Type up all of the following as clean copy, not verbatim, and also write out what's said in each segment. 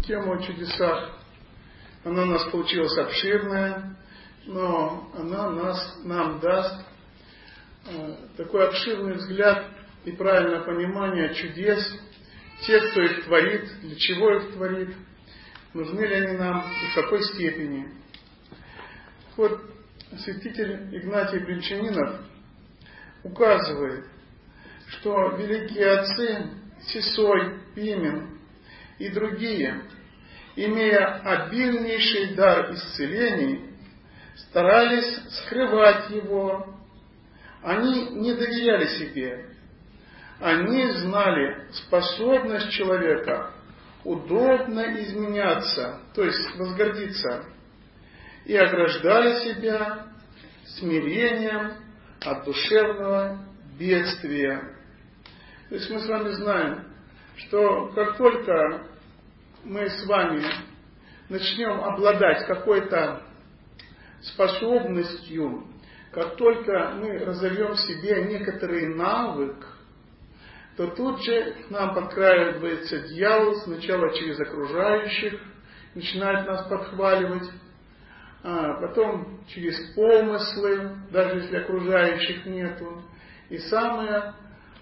тема о чудесах. Она у нас получилась обширная, но она нам даст такой обширный взгляд и правильное понимание чудес, тех, кто их творит, для чего их творит, нужны ли они нам и в какой степени. Вот святитель Игнатий Бринчанинов указывает, что великие отцы Сысой, Пимен и другие, имея обильнейший дар исцелений, старались скрывать его. Они не доверяли себе. Они знали способность человека удобно изменяться, то есть возгордиться, и ограждали себя смирением от душевного бедствия. То есть мы с вами знаем, что как только мы с вами начнем обладать какой-то способностью, как только мы разовьем в себе некоторый навык, то тут же к нам подкрадывается дьявол, сначала через окружающих, начинает нас подхваливать, а потом через помыслы, даже если окружающих нету. И самое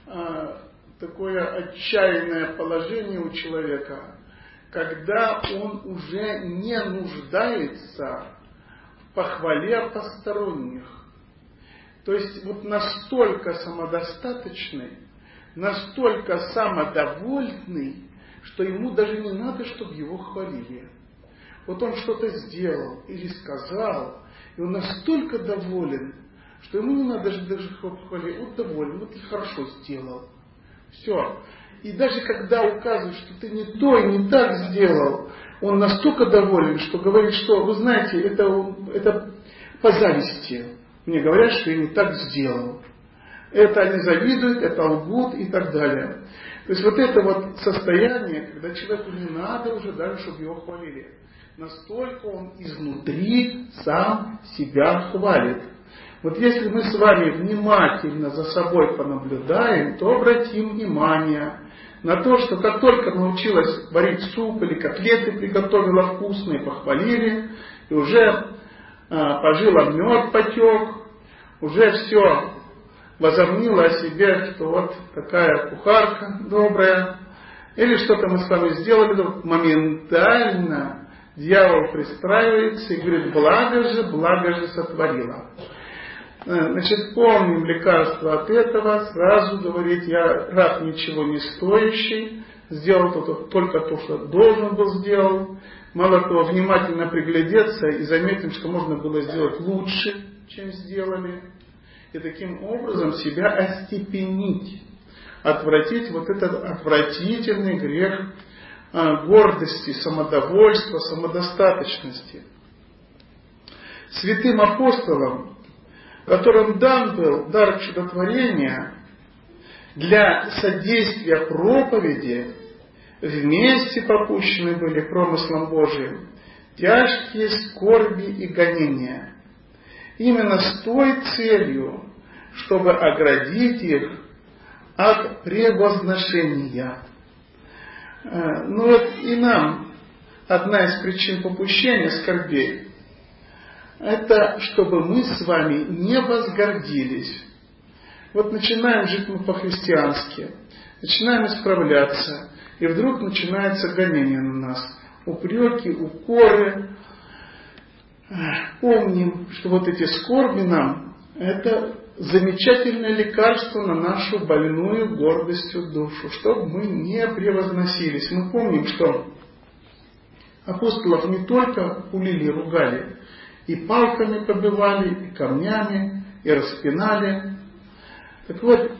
такое отчаянное положение у человека, когда он уже не нуждается в похвале посторонних. То есть вот настолько самодостаточный, настолько самодовольный, что ему даже не надо, чтобы его хвалили. Вот он что-то сделал или сказал, и он настолько доволен, что ему не надо даже хвалить. Вот доволен, вот ты хорошо сделал. Все. И даже когда указывают, что ты не то и не так сделал, он настолько доволен, что говорит, что, вы знаете, это по зависти. Мне говорят, что я не так сделал. Это они завидуют, это лгут и так далее. То есть вот это вот состояние, когда человеку не надо уже даже, чтобы его хвалили. Настолько он изнутри сам себя хвалит. Вот если мы с вами внимательно за собой понаблюдаем, то обратим внимание на то, что как только научилась варить суп или котлеты приготовила вкусные, похвалили, и уже пожила мед потек, уже все возомнила о себе, что вот такая кухарка добрая, или что-то мы с вами сделали, моментально дьявол пристраивается и говорит, благо же сотворила. Значит, помним лекарство от этого, сразу говорит, я раб ничего не стоящий, сделал только то, что должен был сделать. Мало того, внимательно приглядеться и заметим, что можно было сделать лучше, чем сделали. И таким образом себя остепенить, отвратить вот этот отвратительный грех гордости, самодовольства, самодостаточности. Святым апостолам, которым дан был дар чудотворения, для содействия проповеди вместе попущены были промыслом Божиим тяжкие скорби и гонения, именно с той целью, чтобы оградить их от превозношения. Ну вот и нам одна из причин попущения скорбей — это чтобы мы с вами не возгордились. Вот начинаем жить мы по-христиански, начинаем исправляться, и вдруг начинается гонение на нас, упреки, укоры. Помним, что вот эти скорби нам — это замечательное лекарство на нашу больную гордостью душу, чтобы мы не превозносились. Мы помним, что апостолов не только пулили, ругали, и палками побивали, и камнями, и распинали. Так вот,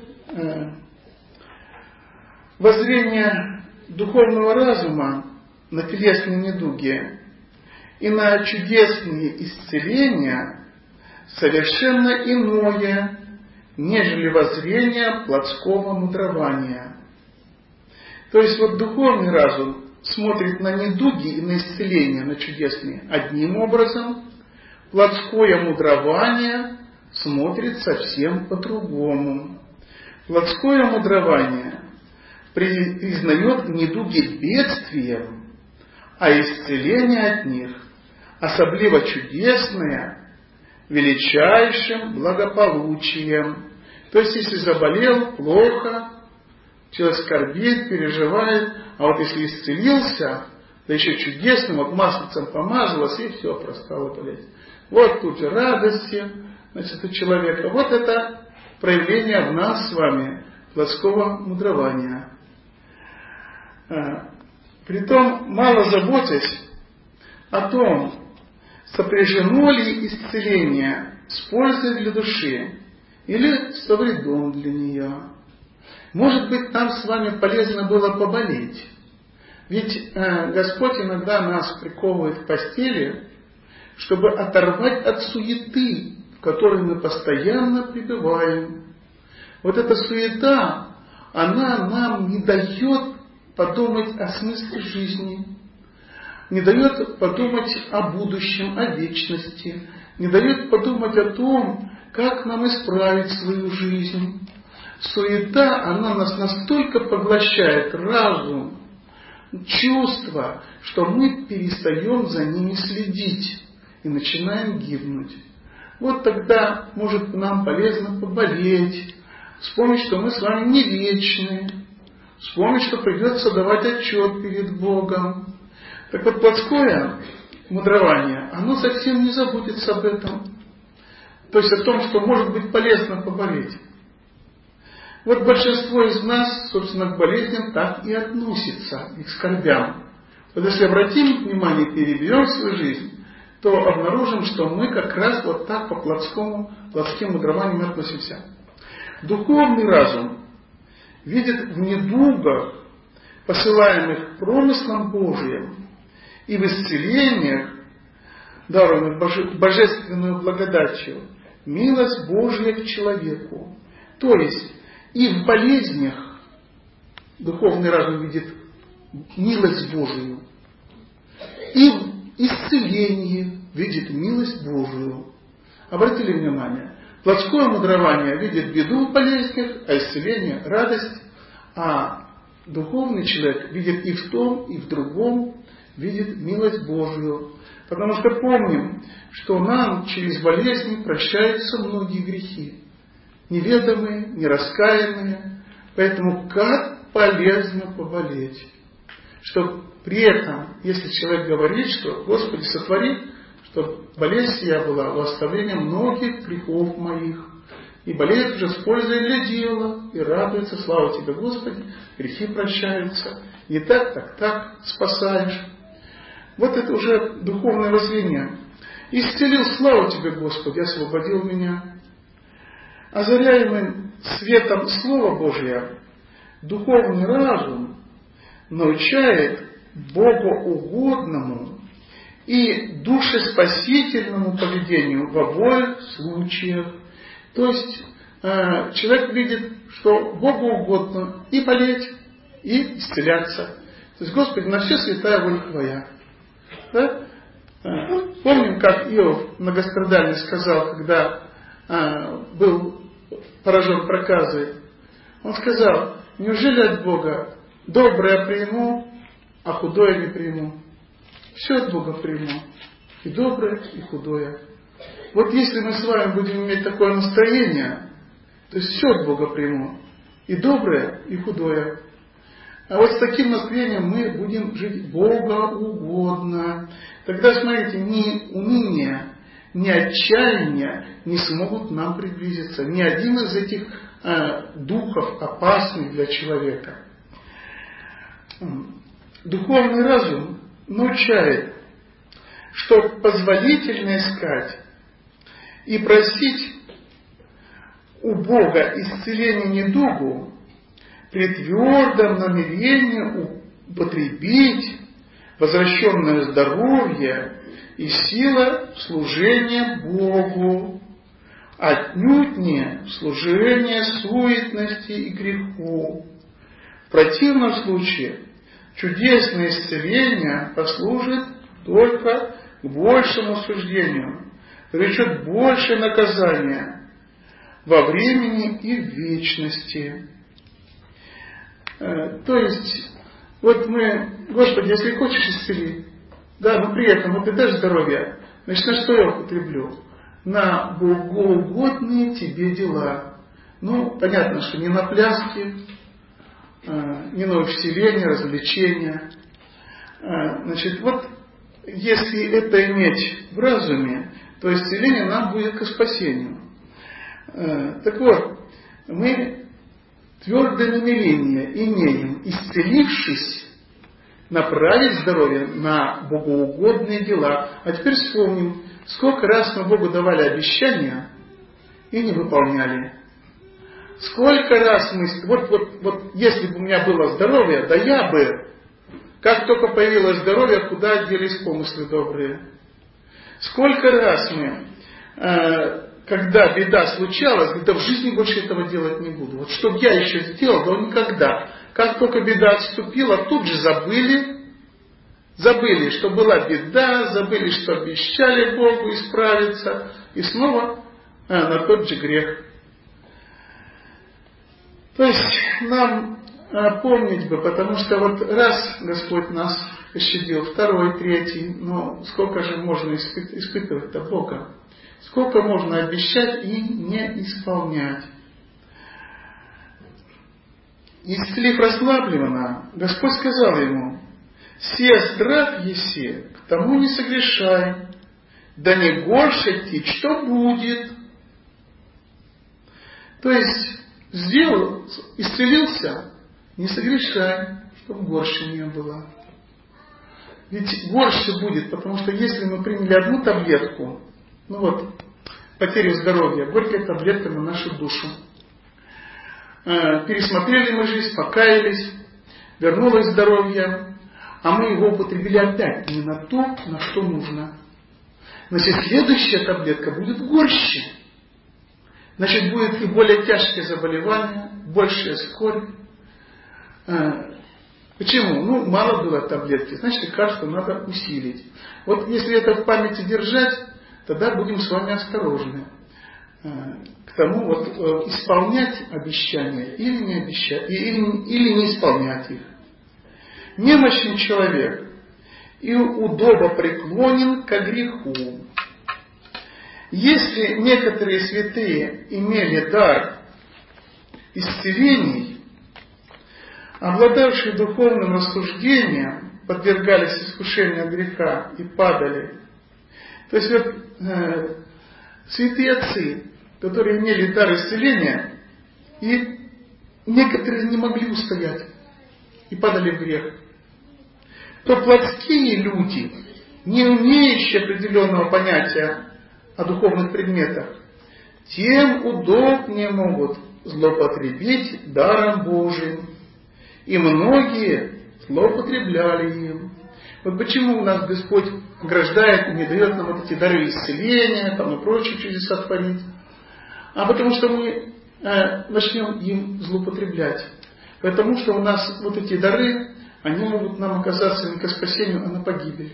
воззрение духовного разума на телесные недуги и на чудесные исцеления совершенно иное, нежели воззрение плотского мудрования. То есть вот духовный разум смотрит на недуги и на исцеления, на чудесные одним образом, плотское мудрование смотрит совсем по-другому. Плотское мудрование признает недуги бедствием, а исцеление от них, особливо чудесное, величайшим благополучием. То есть, если заболел, плохо, человек скорбит, переживает, а вот если исцелился, да еще чудесным, вот маслицем помазалось, и все, простала болезнь. Вот тут же радости, значит, у человека. Вот это проявление в нас с вами плотского мудрования. Притом, мало заботясь о том, сопряжено ли исцеление с пользой для души или со вредом для нее. Может быть, нам с вами полезно было поболеть. Ведь Господь иногда нас приковывает к постели, чтобы оторвать от суеты, в которой мы постоянно пребываем. Вот эта суета, она нам не дает подумать о смысле жизни, не дает подумать о будущем, о вечности, не дает подумать о том, как нам исправить свою жизнь. Суета, она нас настолько поглощает, разум, чувства, что мы перестаем за ними следить и начинаем гибнуть. Вот тогда, может, нам полезно поболеть, вспомнить, что мы с вами не вечны, вспомнить, что придется давать отчет перед Богом. Так вот, плотское мудрование, оно совсем не заботится об этом. То есть о том, что может быть полезно поболеть. Вот большинство из нас, собственно, к болезням так и относится, и к скорбям. Вот если обратим внимание, переберем свою жизнь, то обнаружим, что мы как раз вот так по плотским мудрованиям относимся. Духовный разум видит в недугах, посылаемых промыслом Божиим, и в исцелениях, дарованных божественную благодатью, милость Божия к человеку. То есть и в болезнях духовный разум видит милость Божию, и в исцелении видит милость Божию. Обратили внимание, плотское мудрование видит беду в болезнях, а исцеление – радость, а духовный человек видит и в том, и в другом, видит милость Божию. Потому что помним, что нам через болезни прощаются многие грехи. Неведомые, нераскаянные. Поэтому как полезно поболеть. Что при этом, если человек говорит, что Господи, сотвори, что болезнь сия была у оставления многих грехов моих. И болеет уже с пользой для дела, и радуется, слава Тебе, Господи, грехи прощаются. Не так, так спасаешь. Вот это уже духовное воззрение. Исцелил, слава Тебе, Господи, освободил меня. Озаряемым светом Слова Божия, духовный разум научает богоугодному и душеспасительному поведению в обоих случаях. То есть человек видит, что Богу угодно и болеть, и исцеляться. То есть, Господи, на все святая воля Твоя. Да? Помним, как Иов многострадальный сказал, когда был поражен проказой. Он сказал: неужели от Бога доброе приму, а худое не приму? Все от Бога приму. И доброе, и худое. Вот если мы с вами будем иметь такое настроение, то есть все от Бога приму. И доброе, и худое. А вот с таким настроением мы будем жить богоугодно. Тогда, смотрите, ни уныние, ни отчаяние не смогут нам приблизиться. Ни один из этих духов опасных для человека. Духовный разум научает, что позволительно искать и просить у Бога исцеления недугу при твердом намерении употребить возвращенное здоровье и сила служения Богу, отнюдь не служение суетности и греху. В противном случае чудесное исцеление послужит только к большему суждению, привлечет большее наказание во времени и в вечности. То есть Вот мы, Господи, если хочешь исцели, да, но при этом вот ты дашь здоровье, значит, на что я употреблю? На богоугодные тебе дела. Ну, понятно, что не на пляски, не на увеселение, развлечения. Значит, вот если это иметь в разуме, то исцеление нам будет ко спасению. Так вот, мы твердое намерение имеем, исцелившись, направить здоровье на богоугодные дела. А теперь вспомним, сколько раз мы Богу давали обещания и не выполняли. Сколько раз мы... Вот если бы у меня было здоровье, да я бы... Как только появилось здоровье, куда делись помыслы добрые? Сколько раз мы, когда беда случалась, да в жизни больше этого делать не буду. Вот что я еще сделал, да никогда. Как только беда отступила, тут же забыли, что была беда, забыли, что обещали Богу исправиться, и снова на тот же грех. То есть нам помнить бы, потому что вот раз Господь нас пощадил, второй, третий, но сколько же можно испытывать-то Бога? Сколько можно обещать и не исполнять? Исцелив расслабленно, Господь сказал ему: «Се здрав еси, к тому не согрешай, да не горше ти, что будет». То есть, исцелился, не согрешай, чтобы горше не было. Ведь горше будет, потому что если мы приняли одну таблетку, ну вот, потерю здоровья, горькая таблетка на нашу душу. Пересмотрели мы жизнь, покаялись, вернулось здоровье, а мы его употребили опять не на то, на что нужно. Значит, следующая таблетка будет горще. Значит, будет и более тяжкие заболевания, большая скорбь. Почему? Ну, мало было таблетки, значит, лекарство надо усилить. Вот если это в памяти держать, тогда будем с вами осторожны к тому, вот, исполнять обещания или не обещать, или не исполнять их. Немощен человек и удобо преклонен ко греху. Если некоторые святые имели дар исцелений, обладавшие духовным рассуждением, подвергались искушению греха и падали. То есть вот святые отцы, которые имели дар исцеления, и некоторые не могли устоять и падали в грех, то плотские люди, не имеющие определенного понятия о духовных предметах, тем удобнее могут злоупотребить даром Божиим. И многие злоупотребляли им. Вот почему у нас Господь ограждает и не дает нам вот эти дары исцеления, там и прочие чудеса творить. А потому что мы начнем им злоупотреблять. Потому что у нас вот эти дары, они могут нам оказаться не ко спасению, а на погибель.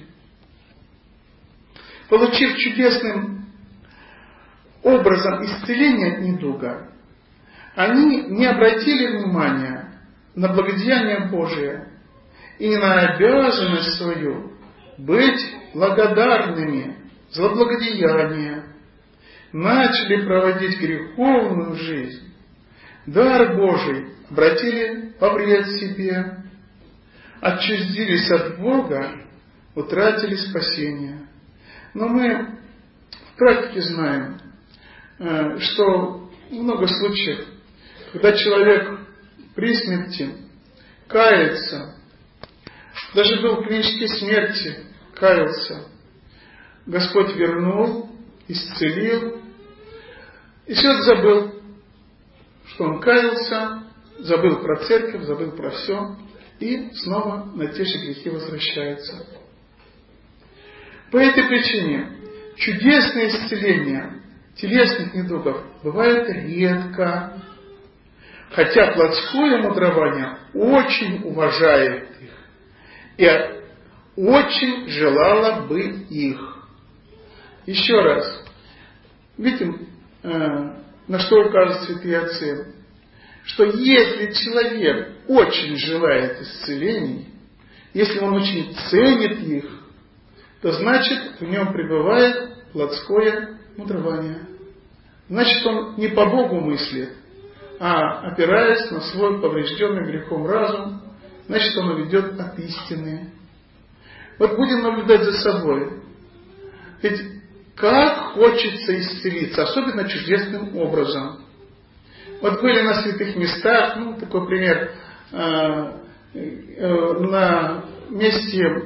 Получив чудесным образом исцеления от недуга, они не обратили внимания на благодеяние Божие и на обязанность свою быть благодарными за благодеяние, начали проводить греховную жизнь, дар Божий обратили во вред себе, отчуждились от Бога, утратили спасение. Но мы в практике знаем, что много случаев, когда человек при смерти кается, даже был в клинической смерти, каялся, Господь вернул, исцелил, и человек забыл, что он каялся, забыл про церковь, забыл про все, и снова на те же грехи возвращается. По этой причине чудесное исцеление телесных недугов бывает редко, хотя плотское мудрование очень уважает их и очень желало бы их. Еще раз, видите, на что указывают святые отцы, что если человек очень желает исцелений, если он очень ценит их, то значит в нем пребывает плотское мудрование. Значит, он не по Богу мыслит, а опираясь на свой поврежденный грехом разум, значит, он уведет от истины. Вот будем наблюдать за собой. Ведь как хочется исцелиться, особенно чудесным образом. Вот были на святых местах, такой пример, на месте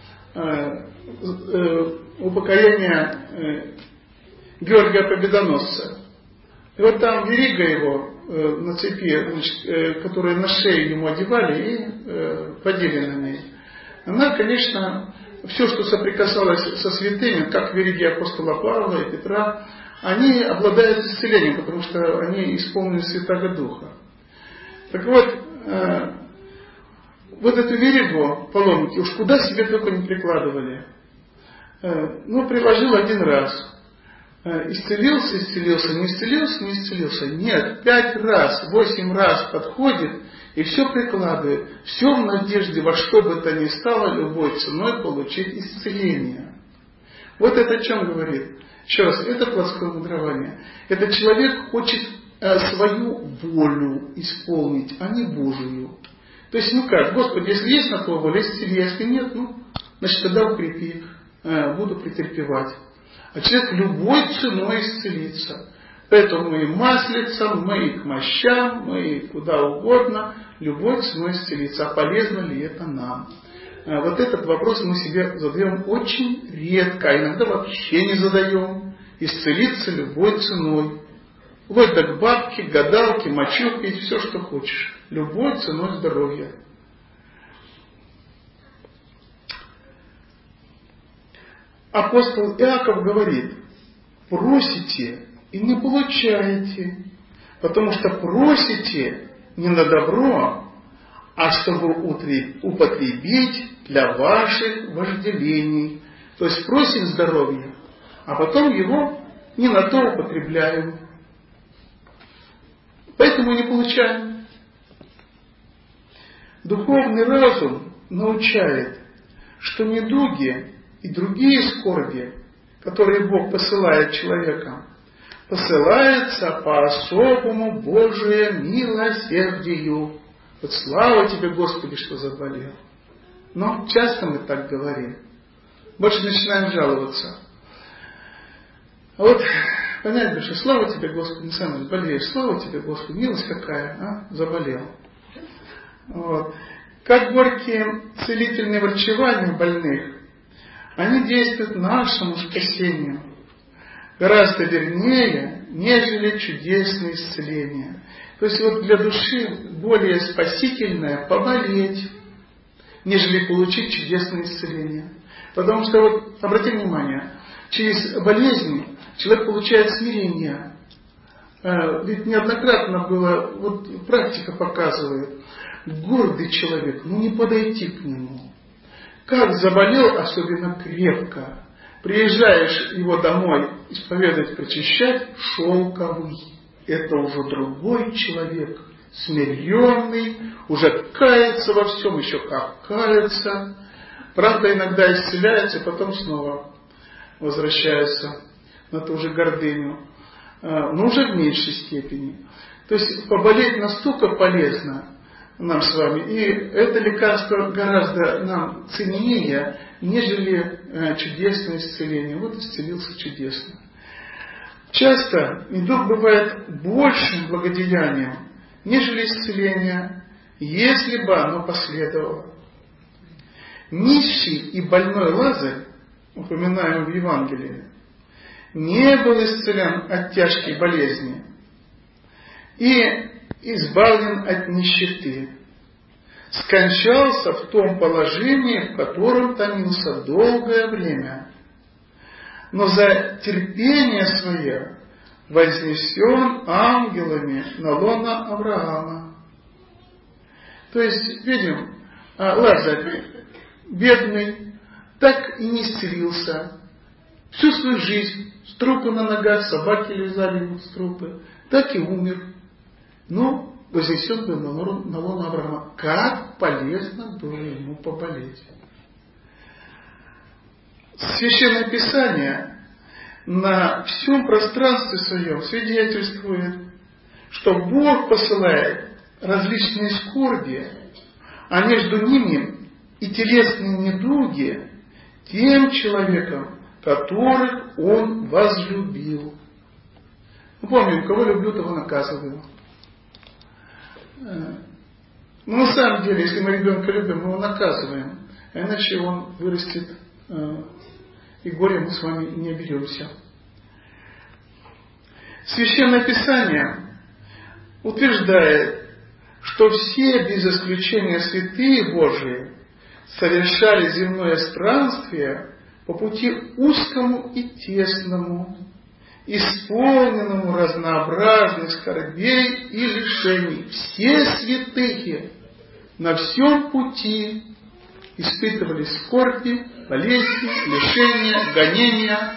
упокоения Георгия Победоносца. И вот там верига его на цепи, значит, которую на шею ему одевали и водили на ней. Она, конечно, все, что соприкасалось со святыми, как вериги апостола Павла и Петра, они обладают исцелением, потому что они исполнены Святого Духа. Так вот, вот эту веригу паломники уж куда себе только не прикладывали. Приложил один раз. Исцелился, не исцелился. Нет, 5 раз, 8 раз подходит и все прикладывает. Все в надежде во что бы то ни стало любой ценой получить исцеление. Вот это о чем говорит. Еще раз, это плотское мудрование. Это человек хочет свою волю исполнить, а не Божию. То есть, как, Господи, если есть на то воля, исцели, если нет, значит, тогда укрепи, буду претерпевать. А человек любой ценой исцелится. Поэтому мы и маслицам, мы и к мощам, мы и куда угодно, любой ценой исцелиться. А полезно ли это нам? Вот этот вопрос мы себе задаем очень редко, а иногда вообще не задаем. Исцелиться любой ценой. Вплоть до бабки, гадалки, мочу пить, все, что хочешь. Любой ценой здоровья. Апостол Иаков говорит: просите и не получаете, потому что просите не на добро, а чтобы употребить для ваших вожделений. То есть просим здоровья, а потом его не на то употребляем. Поэтому не получаем. Духовный разум научает, что недуги и другие скорби, которые Бог посылает человекам, посылается по особому Божию милосердию. Вот слава Тебе, Господи, что заболел. Но часто мы так говорим. Больше начинаем жаловаться. А вот понять бы, что слава Тебе, Господи, не сам болеешь. Слава Тебе, Господи, милость какая, заболел. Вот. Как горькие целительные врачевания больных, они действуют нашему спасению гораздо вернее, нежели чудесное исцеление. То есть вот для души более спасительное поболеть, нежели получить чудесное исцеление. Потому что, вот, обратите внимание, через болезнь человек получает смирение. Ведь неоднократно было, вот практика показывает, гордый человек, не подойти к нему. Как заболел, особенно крепко. Приезжаешь его домой исповедовать, причащать, шелковый. Это уже другой человек, смиренный, уже кается во всем, еще как кается. Правда, иногда исцеляется, потом снова возвращается на ту же гордыню, но уже в меньшей степени. То есть поболеть настолько полезно нам с вами, и это лекарство гораздо нам ценнее, нежели чудесное исцеление. Вот исцелился чудесно. Часто недуг бывает большим благодеянием, нежели исцеление, если бы оно последовало. Нищий и больной Лазарь, упоминаем в Евангелии, не был исцелен от тяжкой болезни и избавлен от нищеты. Скончался в том положении, в котором томился долгое время, но за терпение свое вознесен ангелами на лоно Авраама. То есть, видим, Лазарь, бедный, так и не исцелился. Всю свою жизнь с трупы на ногах, собаки лизали ему с трупы, так и умер. Но вознесен был на лоно Авраама. Как полезно было ему поболеть. Священное Писание на всем пространстве своем свидетельствует, что Бог посылает различные скорби, а между ними и телесные недуги тем человеком, которых Он возлюбил. Мы помним, кого люблю, того наказываю. Но на самом деле, если мы ребенка любим, мы его наказываем, а иначе он вырастет, и горе мы с вами не оберемся. Священное Писание утверждает, что все, без исключения святые Божии, совершали земное странствие по пути узкому и тесному, исполненному разнообразных скорбей и лишений. Все святые на всем пути испытывали скорби, болезни, лишения, гонения,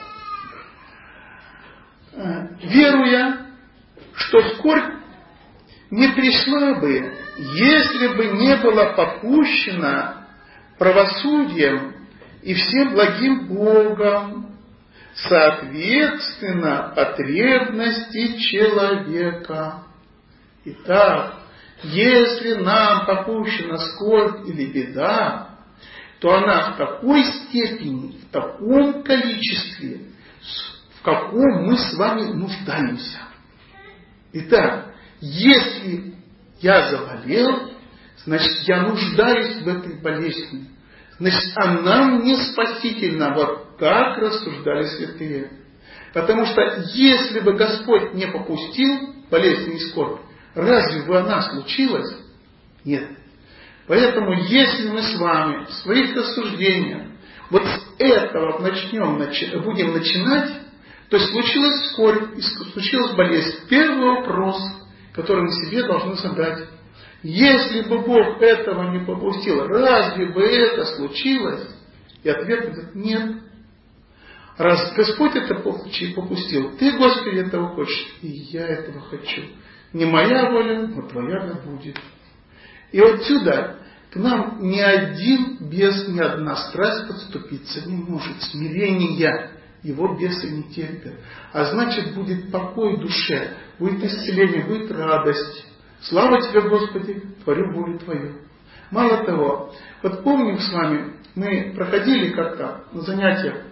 веруя, что скорбь не пришла бы, если бы не была попущена правосудием и всем благим Богом, соответственно потребности человека. Итак, если нам попущена скорбь или беда, то она в такой степени, в таком количестве, в каком мы с вами нуждаемся. Итак, если я заболел, значит, я нуждаюсь в этой болезни. Значит, она мне спасительна. Вот так рассуждали святые. Потому что если бы Господь не попустил болезнь и скорбь, разве бы она случилась? Нет. Поэтому, если мы с вами в своих рассуждениях вот с этого будем начинать, то случилась скорбь и случилась болезнь. Первый вопрос, который мы себе должны задать. Если бы Бог этого не попустил, разве бы это случилось? И ответ будет нет. Раз Господь это попустил, Ты, Господи, этого хочешь, и я этого хочу. Не моя воля, но Твоя да будет. И отсюда к нам ни один бес, ни одна страсть подступиться не может. Смирение его бесы не терпят. А значит, будет покой в душе, будет исцеление, будет радость. Слава Тебе, Господи, творю волю Твою. Мало того, вот помним с вами, мы проходили как-то на занятиях,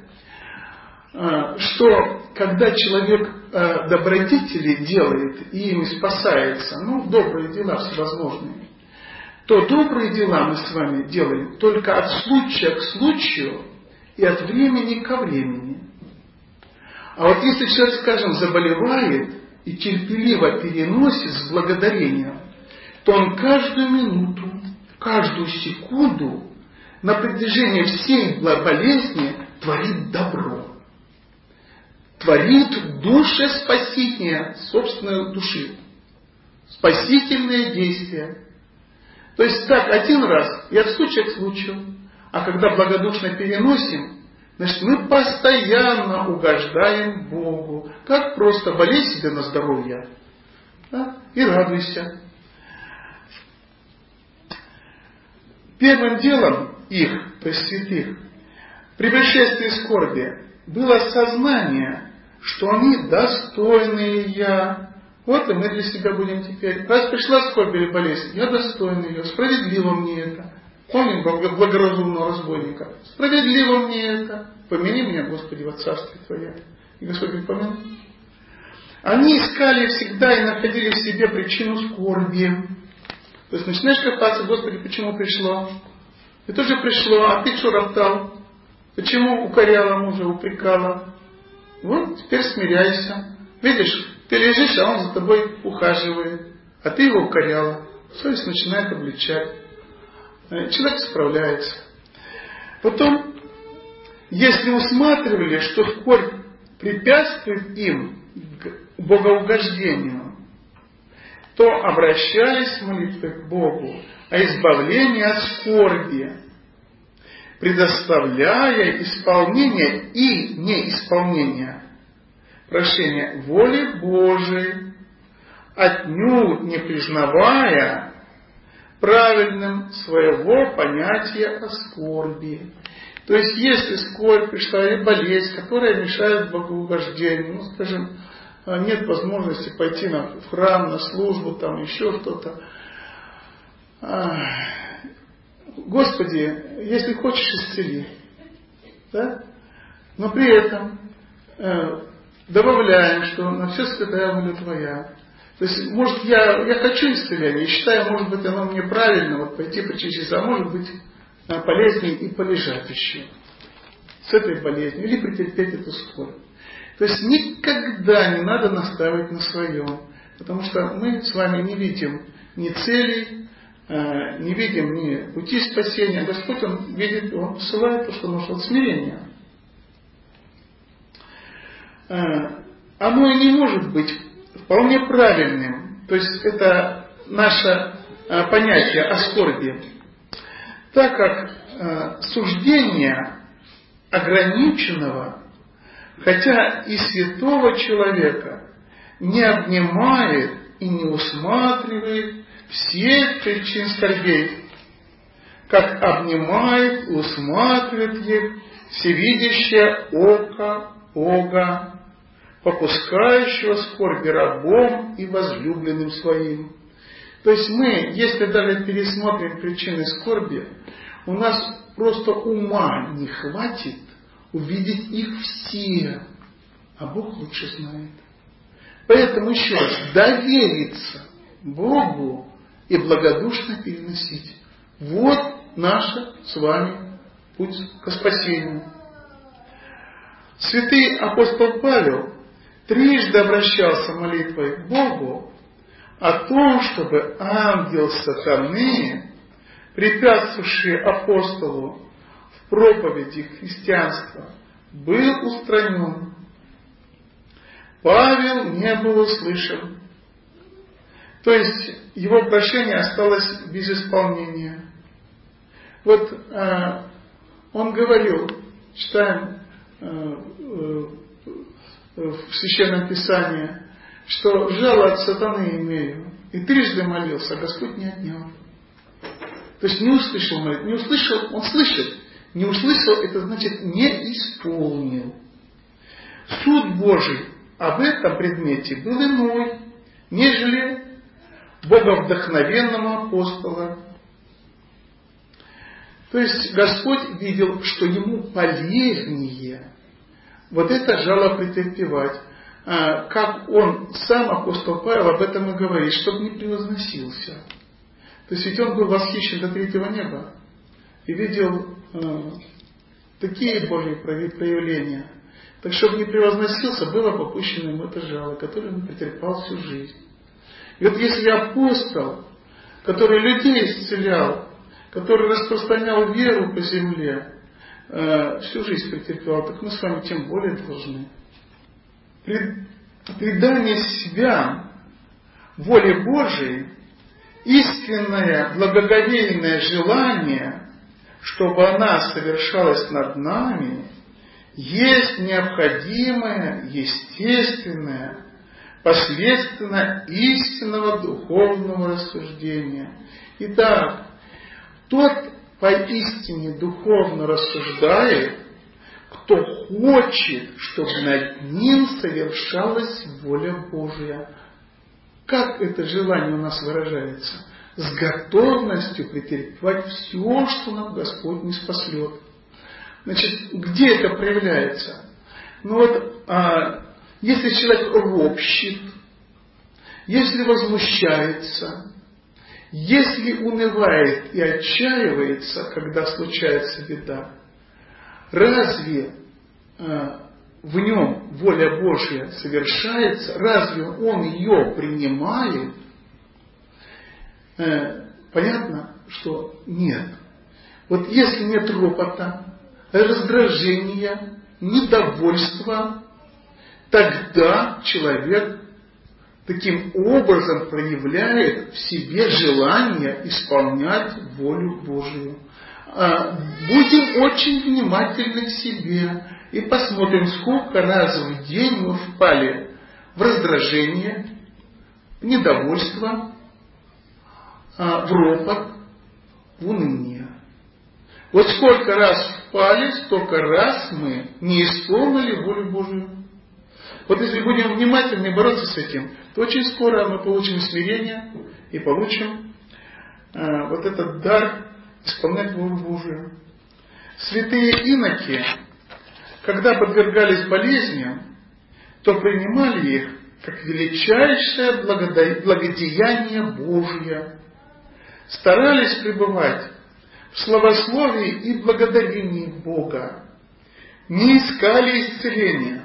что когда человек добродетели делает и ими спасается, добрые дела всевозможные, то добрые дела мы с вами делаем только от случая к случаю и от времени ко времени. А вот если человек, скажем, заболевает и терпеливо переносит с благодарением, то он каждую минуту, каждую секунду на протяжении всей болезни творит добро. Творит душе спасение собственной души. Спасительное действие. То есть так один раз и от случая к случаю. А когда благодушно переносим, значит, мы постоянно угождаем Богу. Как просто болей себе на здоровье, да, и радуйся. Первым делом их, то есть святых, при пришествии скорби было сознание, что они достойные. Вот и мы для себя будем теперь. Раз пришла скорбь или болезнь, я достойный ее, справедливо мне это. Помним благоразумного разбойника? Справедливо мне это. Помяни меня, Господи, во царстве Твое. И Господь помянул. Они искали всегда и находили в себе причину скорби. То есть начинаешь копаться, Господи, почему пришло? И тоже пришло, а ты что роптал? Почему укоряла мужа, упрекала? Вот, теперь смиряйся. Видишь, ты лежишь, а он за тобой ухаживает. А ты его укоряла. Совесть начинает обличать. Человек справляется. Потом, если усматривали, что скорбь препятствует им к богоугождению, то обращались с молитвой к Богу о избавлении от скорби, предоставляя исполнение и неисполнение прошения воли Божией, отнюдь не признавая правильным своего понятия о скорби. То есть, если скорбь пришла или болезнь, которая мешает богоугождению, ну, скажем, нет возможности пойти в храм, на службу, там еще что-то. Господи, если хочешь, исцели. Да? Но при этом добавляем, что на все святая воля Твоя. То есть, может, я хочу исцеления, и считаю, может быть, оно мне правильно, вот пойти причаститься, а может быть, полезнее и полежать еще с этой болезнью, или претерпеть эту скорбь. То есть, никогда не надо настаивать на своем, потому что мы с вами не видим ни целей, не видим ни пути спасения. Господь, Он видит, Он посылает то, что нужно, смирение. Оно и не может быть вполне правильным. То есть это наше понятие о скорби. Так как суждение ограниченного, хотя и святого человека, не обнимает и не усматривает всех причин скорбей, как обнимает и усматривает их всевидящее око Бога, попускающего скорби рабом и возлюбленным своим. То есть мы, если даже пересмотрим причины скорби, у нас просто ума не хватит увидеть их все, а Бог лучше знает. Поэтому еще раз, довериться Богу и благодушно переносить. Вот наш с вами путь к спасению. Святый апостол Павел трижды обращался молитвой к Богу о том, чтобы ангел сатаны, препятствовавший апостолу в проповеди христианства, был устранен. Павел не был услышан. То есть его прошение осталось без исполнения. Вот он говорил, читаем в Священном Писании, что жало от сатаны имею. И трижды молился, а Господь не отнял. То есть не услышал молитву. Не услышал, он слышит. Не услышал, это значит не исполнил. Суд Божий об этом предмете был иной, нежели боговдохновенному апостола. То есть Господь видел, что ему полезнее вот это жало претерпевать. Как он сам, апостол Павел, об этом и говорит, чтобы не превозносился. То есть ведь он был восхищен до третьего неба и видел такие Божьи проявления. Так чтобы не превозносился, было попущено ему это жало, которое он претерпел всю жизнь. И вот если апостол, который людей исцелял, который распространял веру по земле, всю жизнь претерпевал, так мы с вами тем более должны. Предание себя воле Божией, истинное благоговейное желание, чтобы она совершалась над нами, есть необходимое, естественное, последственно истинного духовного рассуждения. Итак, тот поистине духовно рассуждает, кто хочет, чтобы над ним совершалась воля Божья. Как это желание у нас выражается? С готовностью претерпевать все, что нам Господь не спаслет. Значит, где это проявляется? Ну вот, если человек ропщет, если возмущается, если унывает и отчаивается, когда случается беда, разве в нем воля Божья совершается? Разве он ее принимает? Понятно, что нет. Вот если нет ропота, раздражения, недовольства, тогда человек таким образом проявляет в себе желание исполнять волю Божию. Будем очень внимательны к себе и посмотрим, сколько раз в день мы впали в раздражение, в недовольство, в ропот, в уныние. Вот сколько раз впали, столько раз мы не исполнили волю Божию. Вот если будем внимательны бороться с этим, то очень скоро мы получим смирение и получим вот этот дар исполнять волю Божию. Святые иноки, когда подвергались болезням, то принимали их как величайшее благодеяние Божие, старались пребывать в славословии и благодарении Бога, не искали исцеления,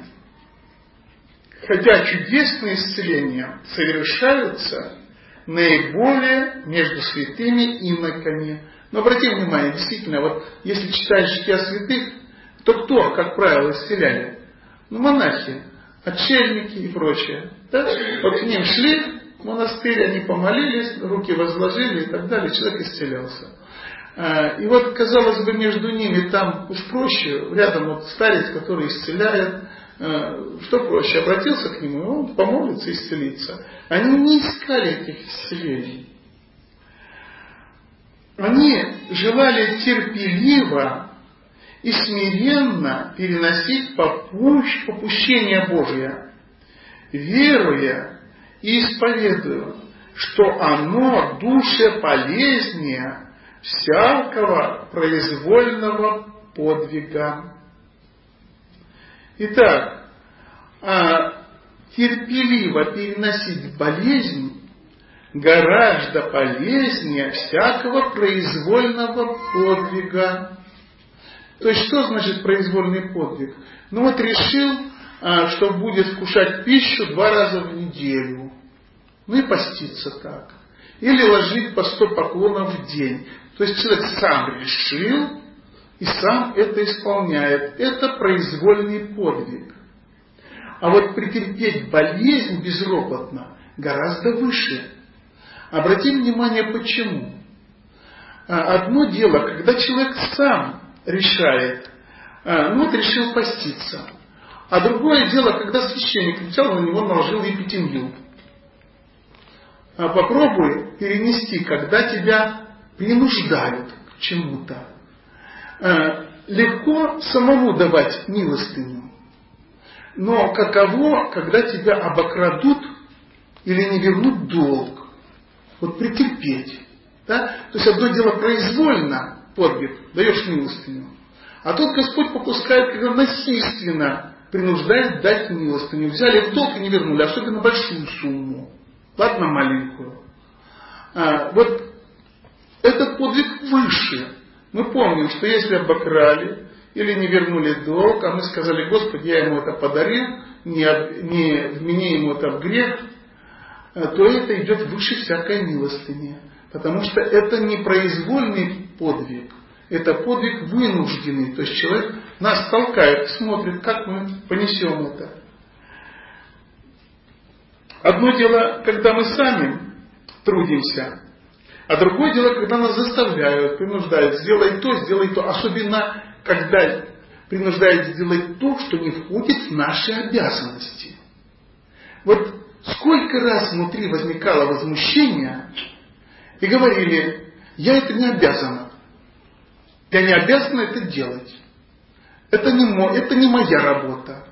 хотя чудесные исцеления совершаются наиболее между святыми иноками. Но обрати внимание, действительно, вот если читаешь жития святых, то кто, как правило, исцеляли? Монахи, отшельники и прочее. Да? Вот к ним шли в монастырь, они помолились, руки возложили и так далее, человек исцелялся. И вот, казалось бы, между ними там уж проще, рядом вот старец, который исцеляет, что проще, обратился к нему, и он помолится и исцелится. Они не искали этих исцелений. Они желали терпеливо и смиренно переносить попущение Божие, веруя и исповедуя, что оно душе полезнее всякого произвольного подвига. Итак, терпеливо переносить болезнь гораздо полезнее всякого произвольного подвига. То есть, что значит произвольный подвиг? Ну вот решил, что будет вкушать пищу 2 раза в неделю. Ну и поститься так. Или ложить по 100 поклонов в день. То есть человек сам решил и сам это исполняет. Это произвольный подвиг. А вот претерпеть болезнь безропотно гораздо выше. Обратим внимание, почему. Одно дело, когда человек сам решает, ну вот решил поститься. А другое дело, когда священник взял, на него наложил епитемью. Попробуй перенести, когда тебя принуждают к чему-то. Легко самому давать милостыню. Но каково, когда тебя обокрадут или не вернут долг? Вот претерпеть. Да? То есть одно дело произвольно подвиг, даешь милостыню. А тут Господь попускает, когда насильственно принуждает дать милостыню. Взяли в долг и не вернули, особенно большую сумму. Ладно, маленькую. Вот этот подвиг выше. Мы помним, что если обокрали или не вернули долг, а мы сказали: Господи, я ему это подарил, не вмени ему это в грех, то это идет выше всякой милостыни. Потому что это не произвольный подвиг, это подвиг вынужденный. То есть человек нас толкает, смотрит, как мы понесем это. Одно дело, когда мы сами трудимся, а другое дело, когда нас заставляют, принуждают: сделай то, особенно когда принуждают сделать то, что не входит в наши обязанности. Вот сколько раз внутри возникало возмущение и говорили: я это не обязана. Я не обязана это делать. Это не моя работа.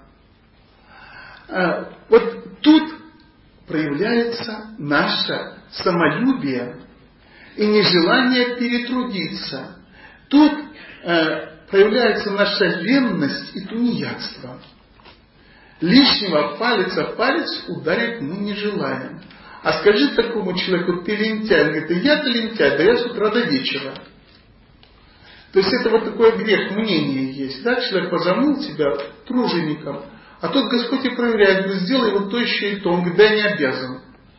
Вот тут проявляется наше самолюбие и нежелание перетрудиться. Тут проявляется наша ленность и тунеядство. Лишнего палец о палец ударить мы не желаем. А скажи такому человеку: ты лентяй. Он говорит: да я-то лентяй, да я с утра до вечера. То есть это вот такое грех мнения есть. Да? Человек возомнил себя тружеником, а тут Господь и проверяет: говорит, сделай вот то еще и то. Он говорит: да я не обязан.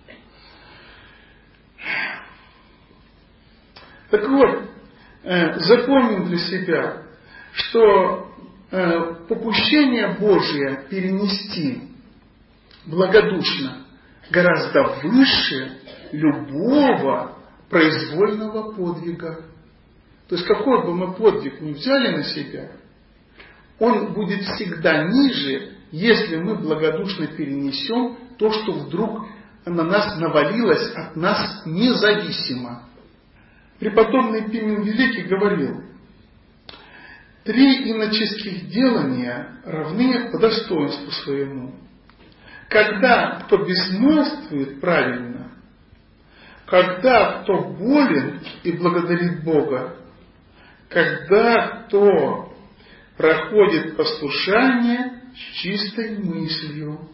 Так вот, запомним для себя, что попущение Божие перенести благодушно гораздо выше любого произвольного подвига. То есть какой бы мы подвиг ни взяли на себя, он будет всегда ниже, если мы благодушно перенесем то, что вдруг на нас навалилась от нас независимо. Преподобный Пимен Великий говорил: 3 иноческих делания равны по достоинству своему. Когда кто безмолвствует правильно, когда кто болен и благодарит Бога, когда кто проходит послушание с чистой мыслью.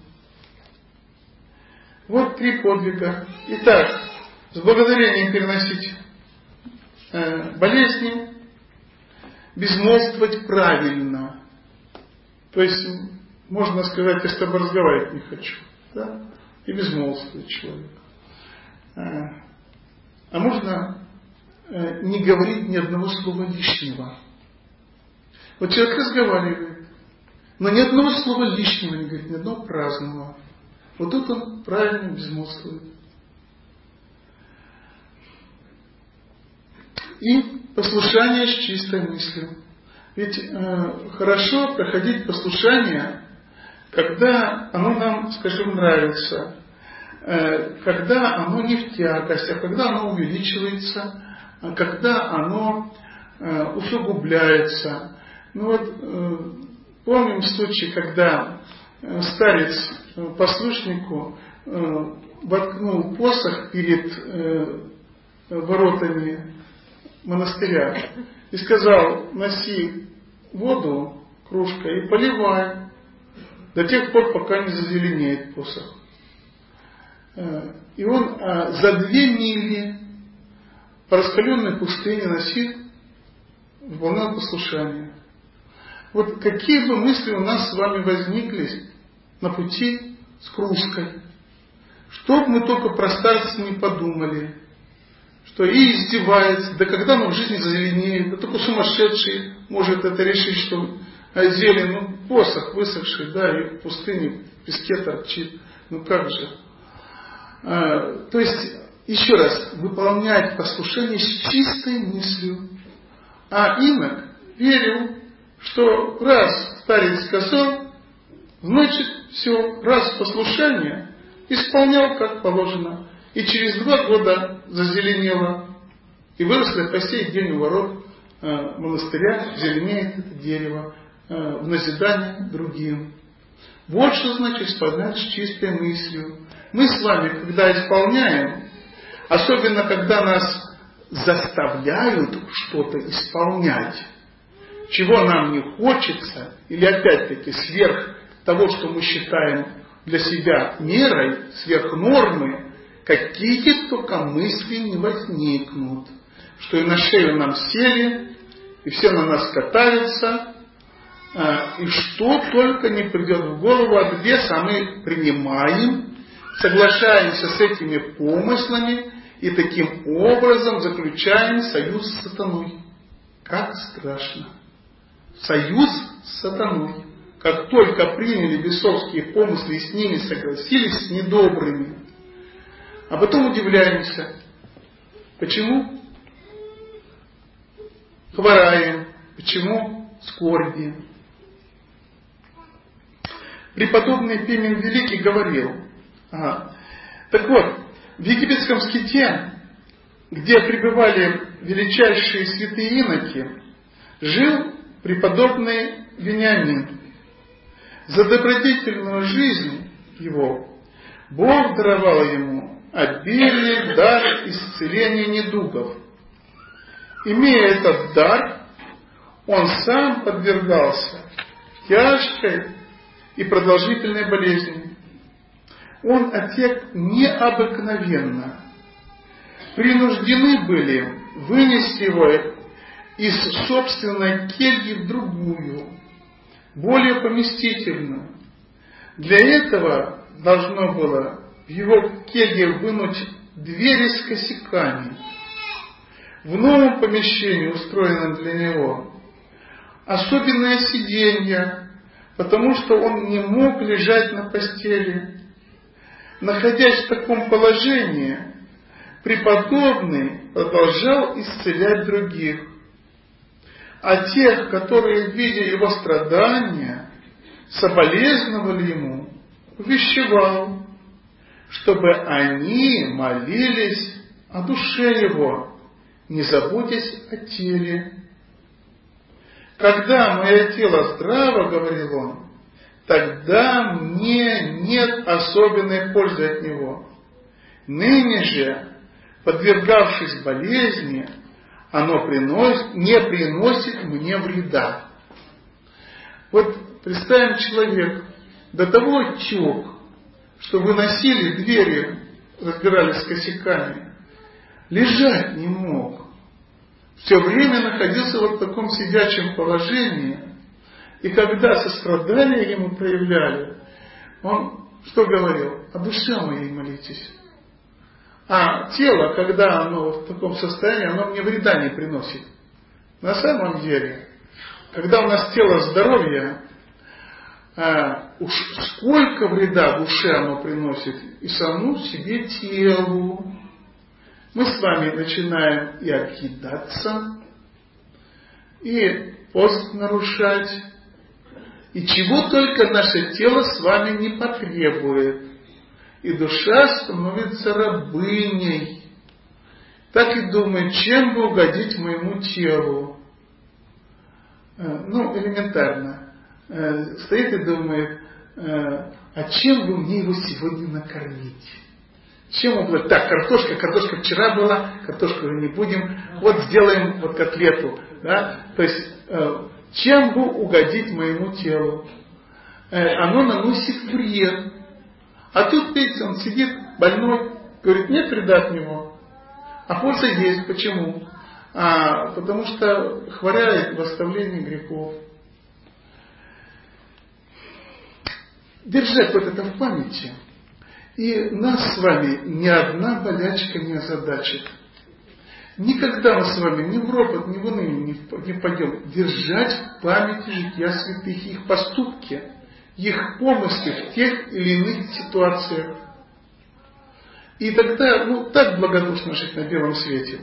Вот 3 подвига. Итак, с благодарением переносить болезни, безмолвствовать правильно. То есть, можно сказать, я с тобой разговаривать не хочу. Да? И безмолвствует человек. А можно не говорить ни одного слова лишнего. Вот человек разговаривает, но ни одного слова лишнего не говорит, ни одного праздного. Вот тут он правильно безмолвствует. И послушание с чистой мыслью. Ведь хорошо проходить послушание, когда оно нам, скажем, нравится, когда оно не в тягость, а когда оно увеличивается, когда оно усугубляется. Ну вот, помним случай, когда старец послушнику воткнул посох перед воротами монастыря и сказал: носи воду кружкой и поливай до тех пор, пока не зазеленеет посох. И он за 2 мили по раскаленной пустыне носил, выполнял послушание. Вот какие бы мысли у нас с вами возникли на пути с кружкой, что бы мы только про старца не подумали, что и издевается, да когда оно в жизни зазеленеет, да только сумасшедший может это решить, что зелень, посох высохший, да, и в пустыне в песке торчит. Ну как же? То есть, еще раз, выполнять послушание с чистой мыслью. А инок верил, что раз старец сказал, значит все, раз послушание исполнял как положено. И через 2 года зазеленело. И выросло по сей день у ворот монастыря, зеленеет это дерево в назидание другим. Вот что значит исполнять с чистой мыслью. Мы с вами, когда исполняем, особенно когда нас заставляют что-то исполнять, чего нам не хочется, или опять-таки сверх того, что мы считаем для себя мерой, сверх нормы, какие только мысли не возникнут, что и на шею нам сели, и все на нас катаются, и что только не придет в голову от беса, мы принимаем, соглашаемся с этими помыслами и таким образом заключаем союз с сатаной. Как страшно! Союз с сатаной. Как только приняли бесовские помыслы и с ними согласились, с недобрыми, а потом удивляемся. Почему? Хвораем. Почему? Скорбим. Преподобный Пимен Великий говорил: так вот, в египетском ските, где пребывали величайшие святые иноки, жил преподобный Вениамин. За добродетельную жизнь его Бог даровал ему обильный дар исцеления недугов. Имея этот дар, он сам подвергался тяжкой и продолжительной болезни. Он отек необыкновенно. Принуждены были вынести его из собственной кельи в другую, более поместительную. Для этого должно было в его келье вынуть двери с косяками. В новом помещении, устроенном для него, особенное сиденье, потому что он не мог лежать на постели. Находясь в таком положении, преподобный продолжал исцелять других. А тех, которые, видя его страдания, соболезновали ему, увещевал, чтобы они молились о душе его, не заботясь о теле. Когда мое тело здраво, говорил он, тогда мне нет особенной пользы от него. Ныне же, подвергавшись болезни, оно не приносит мне вреда. Вот представим, человек до того отек, что выносили двери, разбирались с косяками, лежать не мог. Все время находился вот в таком сидячем положении. И когда сострадание ему проявляли, он что говорил? О душе моей молитесь. А тело, когда оно в таком состоянии, оно мне вреда не приносит. На самом деле, когда у нас тело здоровье, уж сколько вреда душе оно приносит и саму себе телу. Мы с вами начинаем и объедаться, и пост нарушать, и чего только наше тело с вами не потребует. И душа становится рабыней. Так и думает, чем бы угодить моему телу. Элементарно. Стоит и думает, а чем бы мне его сегодня накормить? Чем он будет? Так, картошка вчера была, картошку уже не будем. Вот сделаем вот котлету. Да? То есть, чем бы угодить моему телу? Оно наносит вред. А тут, видите, он сидит больной, говорит, нет вреда от него. А польза есть. Почему? Потому что хворяет в оставлении грехов. Держать вот это в памяти. И нас с вами ни одна болячка не озадачит. Никогда мы с вами ни в ропот, ни в уныние не пойдем. Держать в памяти жития святых, их поступки, их помыслы в тех или иных ситуациях. И тогда, так благодушно жить на белом свете.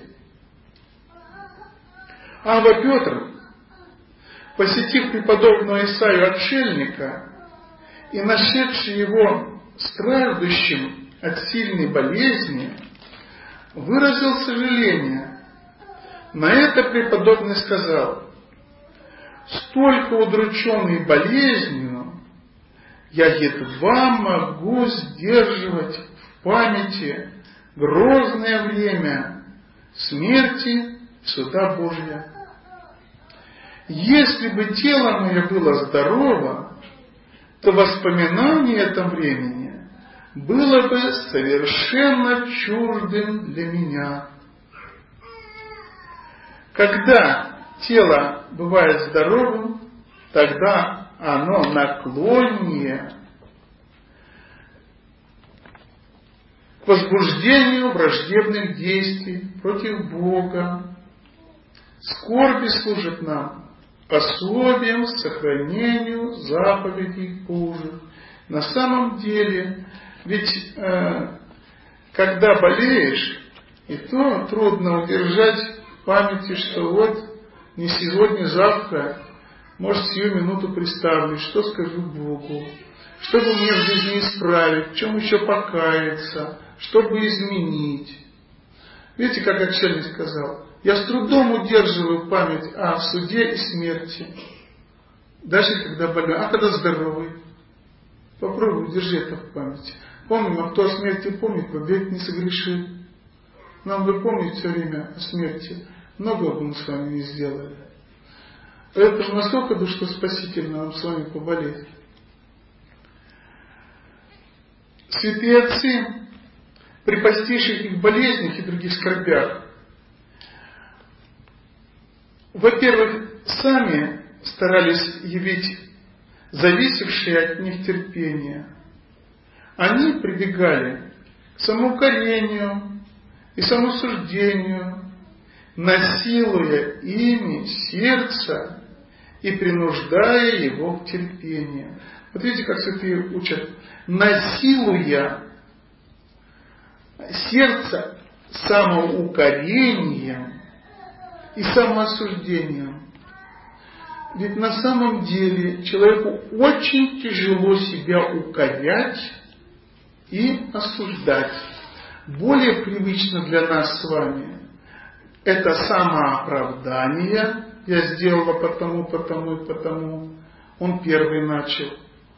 Ава Петр, посетив преподобного Исаию отшельника и нашедший его страждущим от сильной болезни, выразил сожаление. На это преподобный сказал: столько удрученный болезнью, я едва могу сдерживать в памяти грозное время смерти суда Божия. Если бы тело мое было здорово, то воспоминание о том времени было бы совершенно чуждым для меня. Когда тело бывает здоровым, тогда оно наклоннее к возбуждению враждебных действий против Бога. Скорби служат нам пособием сохранению заповедей Божьих. На самом деле, ведь когда болеешь, и то трудно удержать в памяти, что вот не сегодня, завтра, может, сию минуту представлю, что скажу Богу, что бы мне в жизни исправить, в чем еще покаяться, что бы изменить. Видите, как отшельник сказал, я с трудом удерживаю память о суде и смерти. Даже когда больной, а когда здоровый. Попробуй держи это в памяти. Помним, а кто о смерти помнит, вовек не согрешит. Нам бы помнить все время о смерти. Многого бы мы с вами не сделали. Поэтому насколько душа спасительно нам с вами поболеть. Святые отцы, при постигших их болезнях и других скорбях, во-первых, сами старались явить зависевшее от них терпение. Они прибегали к самоукорению и самосуждению, насилуя ими сердце и принуждая его к терпению. Вот видите, как святые учат. Насилуя сердце самоукорением и самоосуждением. Ведь на самом деле человеку очень тяжело себя укорять и осуждать. Более привычно для нас с вами это самооправдание. Я сделала потому, потому и потому. Он первый начал.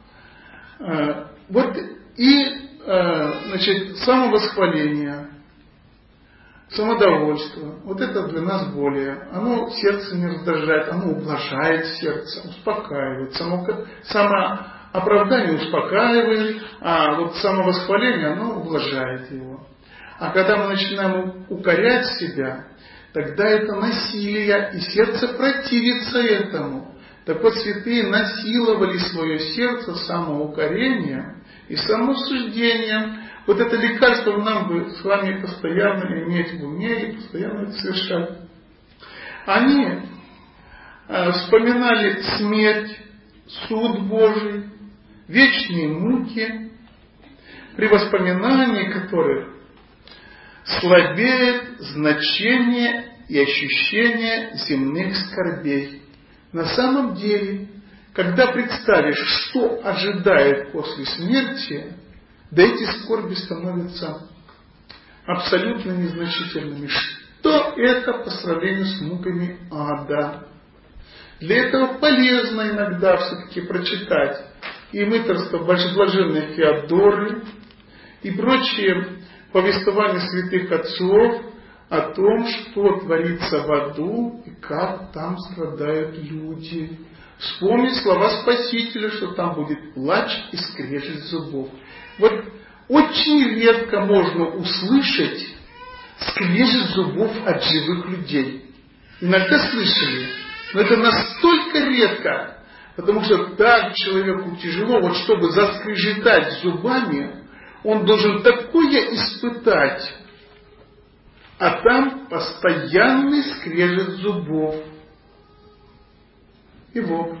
Вот и, значит, самовосхваление, самодовольство. Вот это для нас более. Оно сердце не раздражает, оно ублажает сердце, успокаивает. Самооправдание успокаивает, а вот самовосхваление, оно ублажает его. А когда мы начинаем укорять себя, тогда это насилие, и сердце противится этому. Так вот, святые насиловали свое сердце самоукорением и самосуждением. Вот это лекарство нам бы с вами постоянно иметь в уме и постоянно это совершать. Они вспоминали смерть, суд Божий, вечные муки, при воспоминании которых слабеет значение и ощущение земных скорбей. На самом деле, когда представишь, что ожидает после смерти, да эти скорби становятся абсолютно незначительными. Что это по сравнению с муками ада? Для этого полезно иногда все-таки прочитать и мытарство блаженной Феодоры и прочие повествования святых отцов о том, что творится в аду и как там страдают люди. Вспомнить слова Спасителя, что там будет плач и скрежет зубов. Вот очень редко можно услышать скрежет зубов от живых людей. Иногда слышали, но это настолько редко, потому что так человеку тяжело, вот чтобы заскрежетать зубами, он должен такое испытать, а там постоянный скрежет зубов. И вот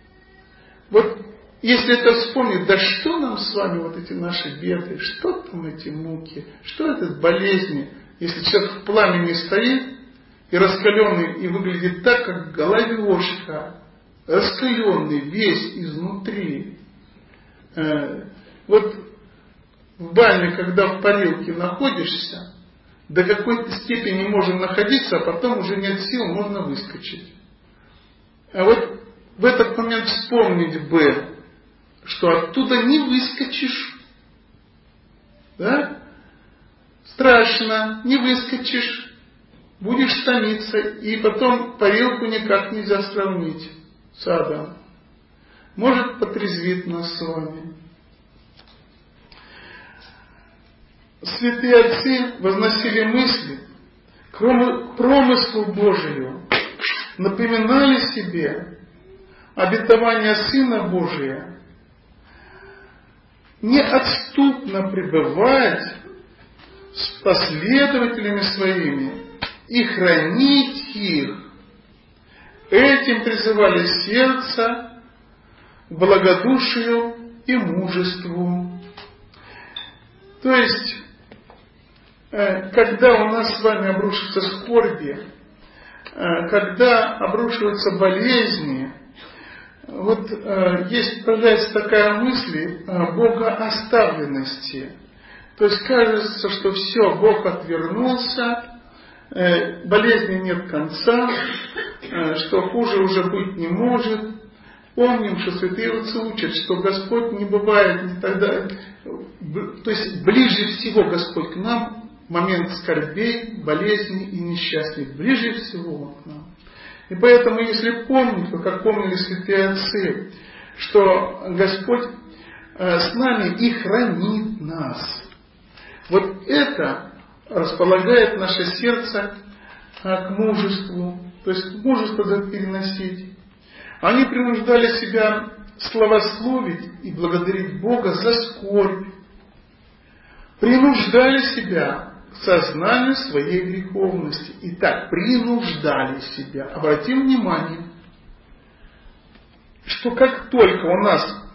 если это вспомнить, да что нам с вами вот эти наши беды, что там эти муки, что это болезни, если человек в пламени стоит и раскаленный, и выглядит так, как головешка, раскаленный весь изнутри. Вот в бане, когда в парилке находишься, до какой-то степени можем находиться, а потом уже нет сил, можно выскочить. А вот в этот момент вспомнить бы, что оттуда не выскочишь. Да? Страшно, не выскочишь, будешь томиться, и потом парилку никак нельзя сравнить с адом. Может, потрезвит нас с вами. Святые отцы возносили мысли к промыслу Божию, напоминали себе обетование Сына Божия, неотступно пребывать с последователями своими и хранить их. Этим призывали сердце к благодушию и мужеству. То есть, когда у нас с вами обрушатся скорби, когда обрушиваются болезни, вот появляется такая мысль богооставленности. То есть кажется, что все, Бог отвернулся, болезни нет конца, что хуже уже быть не может. Помним, что святые отцы учат, что Господь не бывает не тогда, то есть ближе всего Господь к нам в момент скорбей, болезней и несчастий, ближе всего к нам. И поэтому, если помнить, как помнили святые отцы, что Господь с нами и хранит нас, вот это располагает наше сердце к мужеству, то есть мужество переносить. Они принуждали себя славословить и благодарить Бога за скорбь, принуждали себя к сознанию своей греховности. Итак, принуждали себя. Обратим внимание, что как только у нас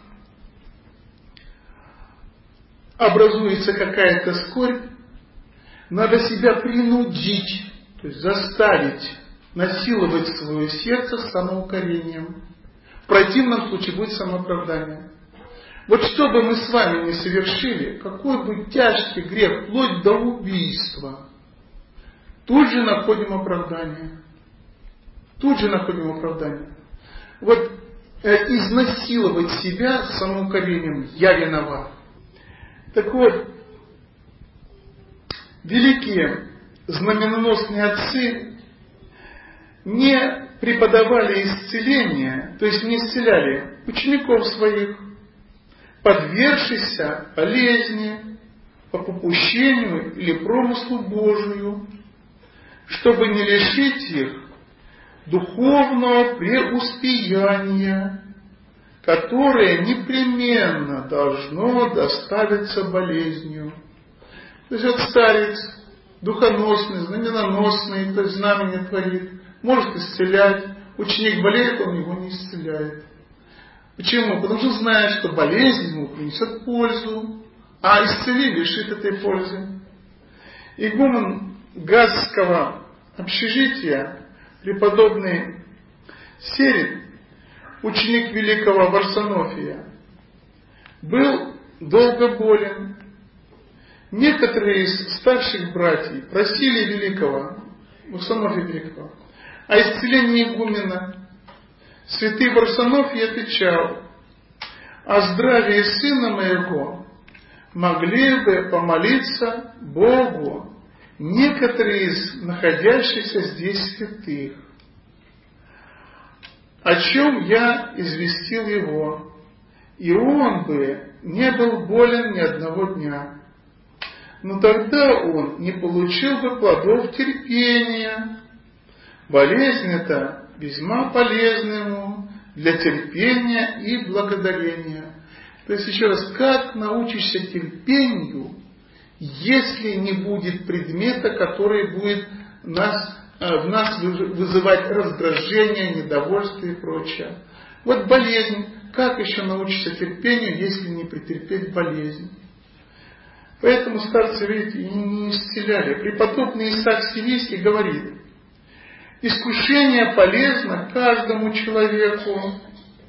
образуется какая-то скорбь, надо себя принудить, то есть заставить, насиловать свое сердце самоукорением. В противном случае будет самооправдание. Вот что бы мы с вами не совершили, какой бы тяжкий грех, вплоть до убийства, тут же находим оправдание. Тут же находим оправдание. Вот изнасиловать себя самоукорением «я виноват». Так вот, великие знаменоносные отцы не преподавали исцеление, то есть не исцеляли учеников своих, подвергшихся болезни, по попущению или промыслу Божию, чтобы не лишить их духовного преуспеяния, которое непременно должно доставиться болезнью. То есть вот старец, духоносный, знаменоносный, то есть знамение творит, может исцелять. Ученик болеет, он его не исцеляет. Почему? Потому что знает, что болезнь ему принесет пользу, а исцеление лишит этой пользы. Игумен Газского общежития, преподобный Серед, ученик великого Варсонофия, был долго болен. Некоторые из старших братьев просили великого, Варсонофия великого, о исцелении игумена. Святый Варсонофий отвечал: о здравии сына моего могли бы помолиться Богу некоторые из находящихся здесь святых, о чем я известил его, и он бы не был болен ни одного дня. Но тогда он не получил бы плодов терпения. Болезнь эта весьма полезна ему для терпения и благодарения. То есть, еще раз, как научишься терпению, если не будет предмета, который будет в нас вызывать раздражение, недовольство и прочее. Вот болезнь. Как еще научишься терпению, если не претерпеть болезнь? Поэтому старцы, видите, и не исцеляли. Преподобный Исаак Сирийский говорит: искушение полезно каждому человеку.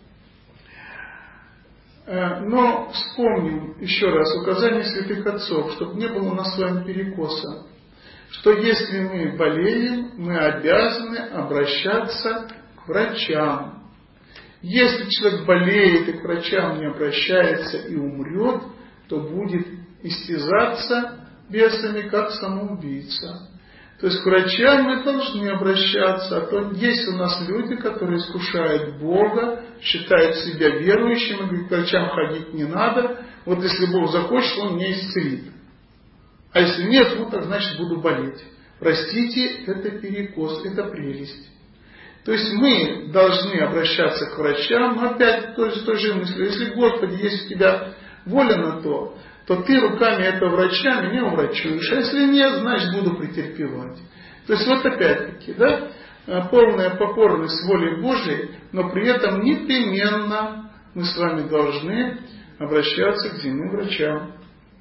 Но вспомним еще раз указание святых отцов, чтобы не было у нас с вами перекоса, что если мы болеем, мы обязаны обращаться к врачам. Если человек болеет и к врачам не обращается и умрет, то будет истязаться бесами, как самоубийца. То есть к врачам мы должны обращаться, а то есть у нас люди, которые искушают Бога, считают себя верующими, говорят, к врачам ходить не надо, вот если Бог захочет, Он меня исцелит. А если нет, ну так значит буду болеть. Простите, это перекос, это прелесть. То есть мы должны обращаться к врачам, но опять с той же мыслью, если Господи, есть у Тебя воля на то Ты руками этого врача меня уврачуешь, а если нет, значит буду претерпевать. То есть вот опять-таки, полная покорность воле Божией, но при этом непременно мы с вами должны обращаться к земным врачам.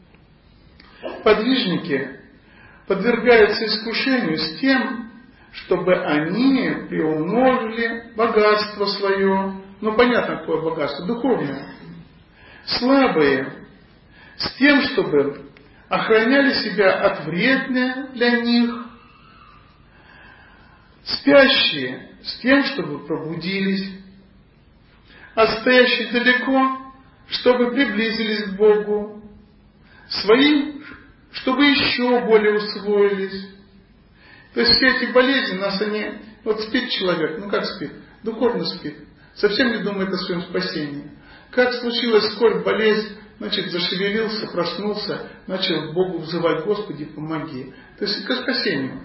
Подвижники подвергаются искушению с тем, чтобы они приумножили богатство свое. Ну, понятно, какое богатство? Духовное. Слабые с тем, чтобы охраняли себя от вредных для них. Спящие с тем, чтобы пробудились. А стоящие далеко, чтобы приблизились к Богу. Свои, чтобы еще более усвоились. То есть все эти болезни нас они... Вот спит человек, ну как спит? Духовно спит. Совсем не думает о своем спасении. Как случилась скорбь, болезнь, значит, зашевелился, проснулся, начал Богу взывать: Господи, помоги. То есть к спасению.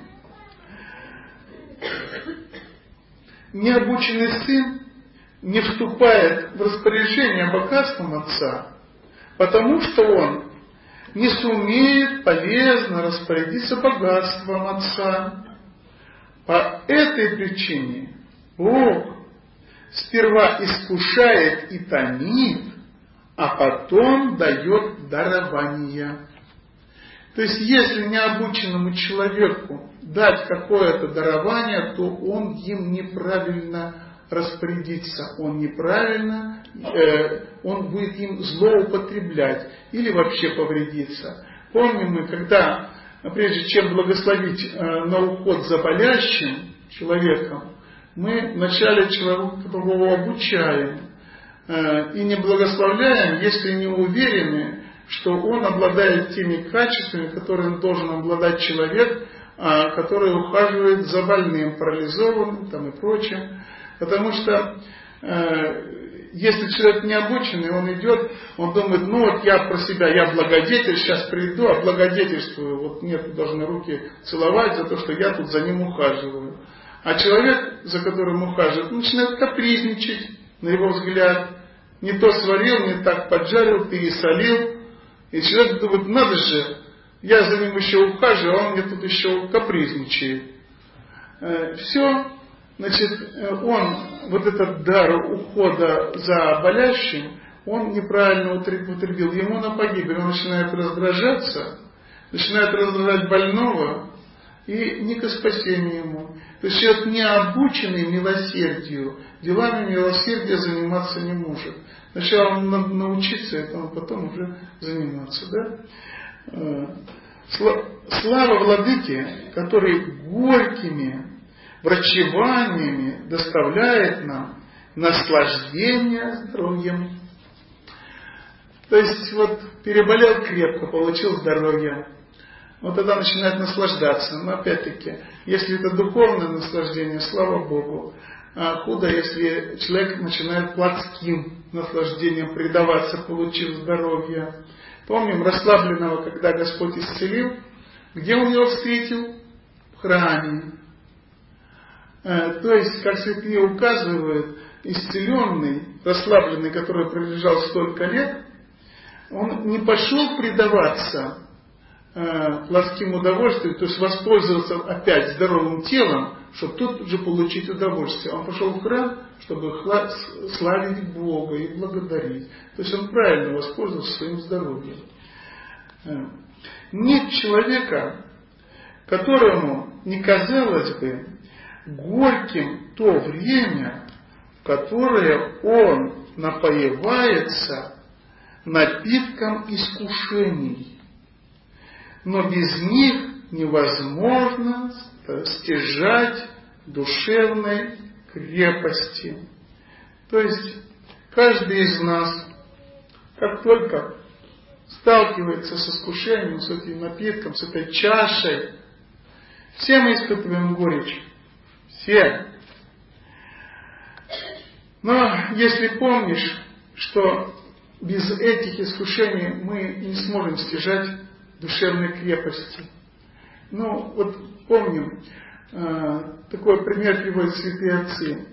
Необученный сын не вступает в распоряжение богатством отца, потому что он не сумеет полезно распорядиться богатством отца. По этой причине Бог сперва искушает и томит, а потом дает дарование. То есть, если необученному человеку дать какое-то дарование, то он им неправильно распорядиться, он неправильно, он будет им злоупотреблять или вообще повредиться. Помним мы, когда, прежде чем благословить на уход за болящим человеком, мы вначале человека его обучаем и не благословляем, если не уверены, что он обладает теми качествами, которыми должен обладать человек, который ухаживает за больным, парализованным там, и прочим. Потому что если человек не обученный, он идет, он думает, ну вот я про себя, я благодетель, сейчас приду, облагодетельствую, вот нет, должны руки целовать за то, что я тут за ним ухаживаю. А человек, за которым ухаживает, начинает капризничать, на его взгляд, не то сварил, не так поджарил, пересолил. И человек думает, надо же, я за ним еще ухаживаю, а он мне тут еще капризничает. Все, значит, он, вот этот дар ухода за болящим, он неправильно употребил. Ему на погибель, он начинает раздражаться, начинает раздражать больного, и не ко спасению ему. То есть человек не обученный милосердию, делами милосердия заниматься не может. Сначала он надо научиться этому, потом уже заниматься. Да? Слава Владыке, который горькими врачеваниями доставляет нам наслаждение здоровьем. То есть вот переболел крепко, получил здоровье. Вот тогда начинает наслаждаться. Но опять-таки, если это духовное наслаждение, слава Богу. А худо, если человек начинает плотским наслаждением предаваться, получив здоровье. Помним расслабленного, когда Господь исцелил. Где он его встретил? В храме. То есть, как святые указывают, исцеленный, расслабленный, который пролежал столько лет, он не пошел предаваться плотским удовольствием, то есть воспользоваться опять здоровым телом, чтобы тут же получить удовольствие. Он пошел в храм, чтобы славить Бога и благодарить. То есть он правильно воспользовался своим здоровьем. Нет человека, которому не казалось бы горьким то время, в которое он напоивается напитком искушений. Но без них невозможно стяжать душевной крепости. То есть каждый из нас, как только сталкивается с искушением, с этим напитком, с этой чашей, все мы испытываем горечь. Все. Но если помнишь, что без этих искушений мы не сможем стяжать душевной крепости. Ну, вот помним, такой пример приводят святые отцы.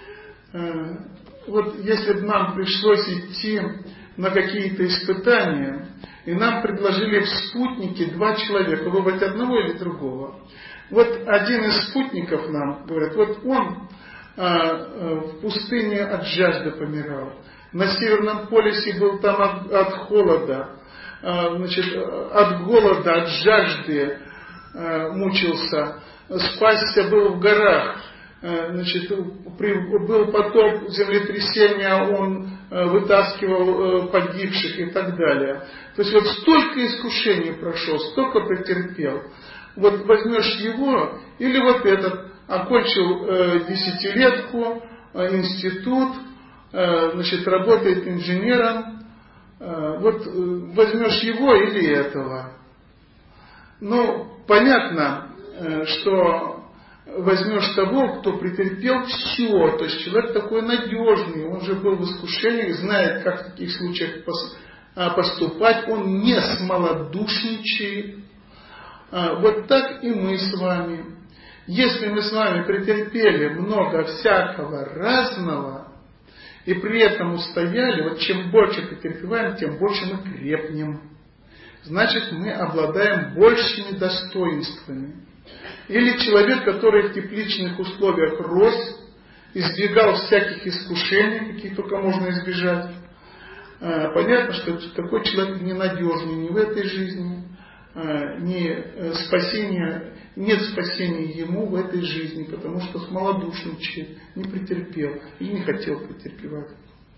Вот если бы нам пришлось идти на какие-то испытания, и нам предложили в спутнике 2 человека, выбрать одного или другого. Вот один из спутников нам говорит, вот он в пустыне от жажды помирал, на Северном полюсе был там от холода, значит, от голода, от жажды мучился, спасся был в горах, значит, был потоп, землетрясения, он вытаскивал погибших и так далее. То есть вот столько искушений прошел, столько претерпел. Вот возьмешь его, или вот этот, окончил 10-летку, институт, значит, работает инженером, вот возьмешь его или этого. Ну, понятно, что возьмешь того, кто претерпел все, то есть человек такой надежный, он же был в искушении, знает, как в таких случаях поступать, он не смолодушничает. Вот так и мы с вами. Если мы с вами претерпели много всякого разного, и при этом устояли, вот чем больше претерпеваем, тем больше мы крепнем. Значит, мы обладаем большими достоинствами. Или человек, который в тепличных условиях рос, избегал всяких искушений, какие только можно избежать. Понятно, что такой человек ненадежный ни в этой жизни, ни спасения нет спасения ему в этой жизни, потому что смолодушничает, не претерпел и не хотел претерпевать.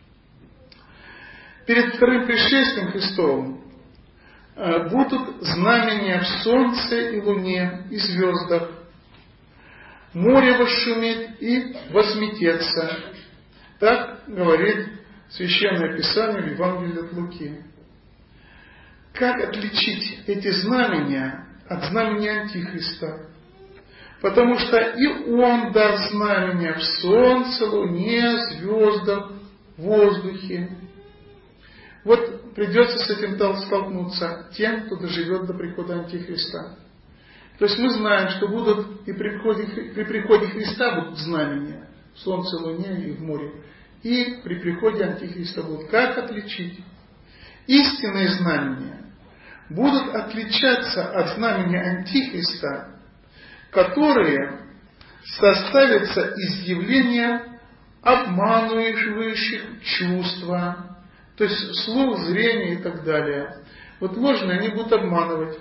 Перед вторым пришествием Христовым будут знамения в солнце и луне и звездах. Море вошумит и возметется. Так говорит Священное Писание в Евангелии от Луки. Как отличить эти знамения от знамения Антихриста? Потому что и он даст знамения в солнце, луне, звездах, воздухе. Вот придется с этим столкнуться тем, кто доживет до прихода Антихриста. То есть мы знаем, что будут и при приходе Христа будут знамения в солнце, луне и в море. И при приходе Антихриста будут. Как отличить? Истинные знамения будут отличаться от знамения Антихриста, которые составятся из явления обманывающих чувства, то есть слух, зрение и так далее. Вот ложные они будут обманывать.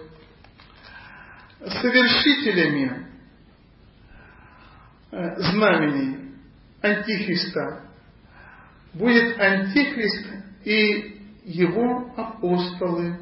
Совершителями знамений Антихриста будет Антихрист и его апостолы.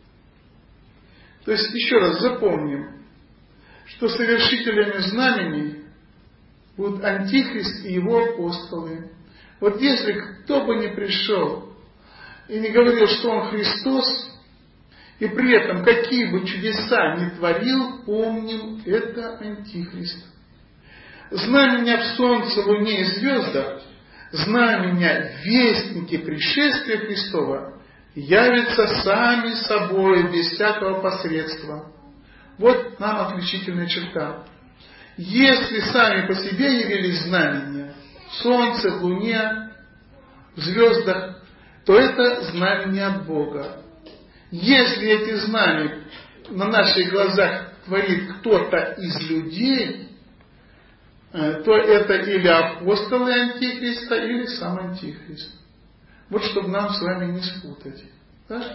То есть, еще раз запомним, что совершителями знамений будут Антихрист и его апостолы. Вот если кто бы ни пришел и не говорил, что он Христос, и при этом какие бы чудеса ни творил, помним, это Антихрист. Знамения в солнце, луне и звездах, знамения вестники пришествия Христова, явятся сами собой, без всякого посредства. Вот нам отличительная черта. Если сами по себе явились знамения в солнце, в луне, в звездах, то это знамения от Бога. Если эти знамения на наших глазах творит кто-то из людей, то это или апостолы Антихриста, или сам Антихрист. Вот чтобы нам с вами не спутать. Да?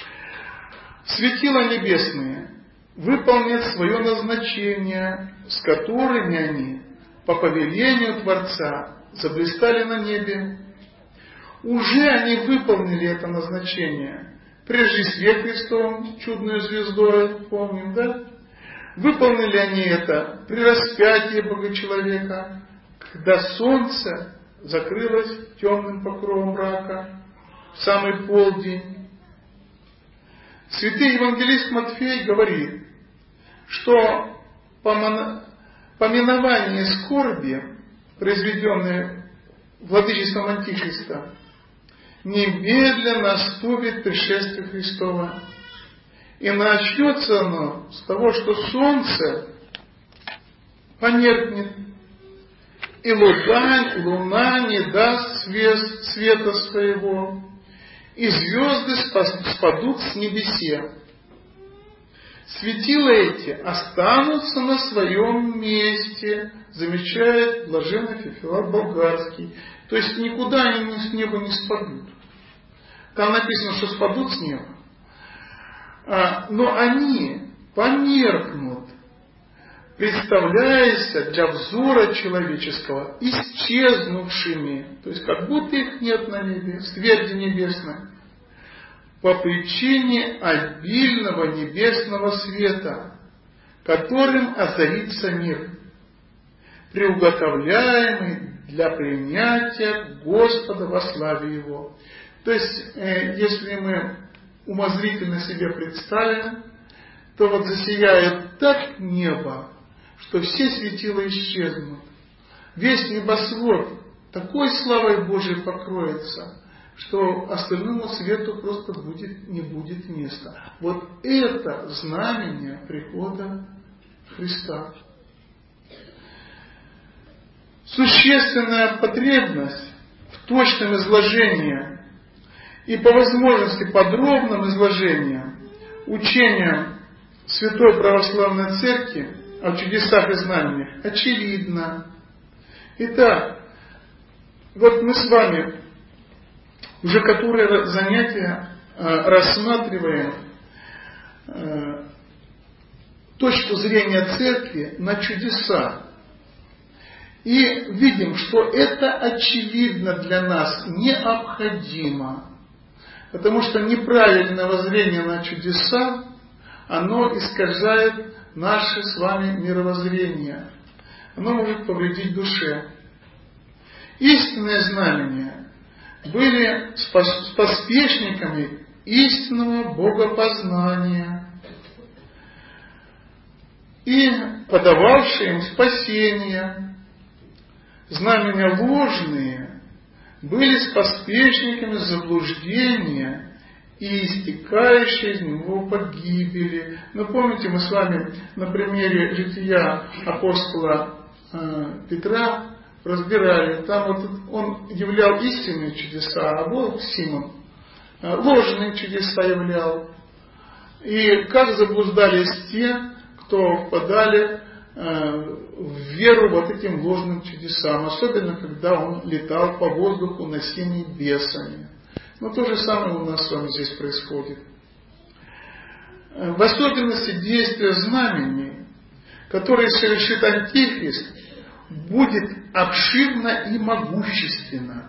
Светила небесные выполнят свое назначение, с которыми они по повелению Творца заблистали на небе. Уже они выполнили это назначение при Рождестве Христовом, чудную звездой, помним, да? Выполнили они это при распятии Бога-человека, когда солнце закрылось темным покровом мрака в самый полдень. Святый евангелист Матфей говорит, что поминование скорби, произведенное владычеством Антихриста, немедленно наступит пришествие Христова. И начнется оно с того, что солнце померкнет, и луна не даст света своего, и звезды спадут с небесе. Светила эти останутся на своем месте, замечает блаженный Феофилакт Болгарский. То есть никуда они с неба не спадут. Там написано, что спадут с неба. Но они померкнут, представляясь для взора человеческого исчезнувшими, то есть как будто их нет на небе, в тверди небесной, по причине обильного небесного света, которым озарится мир, приуготовляемый для принятия Господа во славе Его. То есть, если мы умозрительно себе представим, то вот засияет так небо, что все светила исчезнут. Весь небосвод такой славой Божией покроется, что остальному свету просто не будет места. Вот это знамение прихода Христа. Существенная потребность в точном изложении и по возможности подробном изложении учения Святой Православной Церкви о чудесах и знамениях очевидно. Итак, вот мы с вами уже которые занятия рассматриваем точку зрения церкви на чудеса. И видим, что это очевидно для нас необходимо. Потому что неправильное воззрение на чудеса, оно искажает наше с вами мировоззрение. Оно может повредить душе. Истинные знамения были поспешниками истинного богопознания и подававшие им спасение. Знамения ложные были споспешниками заблуждения и истекающие из него погибели. Но помните, мы с вами на примере жития апостола Петра разбирали. Там вот он являл истинные чудеса, а был Симон ложные чудеса являл. И как заблуждались те, кто впадали в веру вот этим ложным чудесам, особенно когда он летал по воздуху, носимый бесами. Но то же самое у нас с вами здесь происходит. В особенности действия знамений, которые совершит Антихрист, будет обширно и могущественно,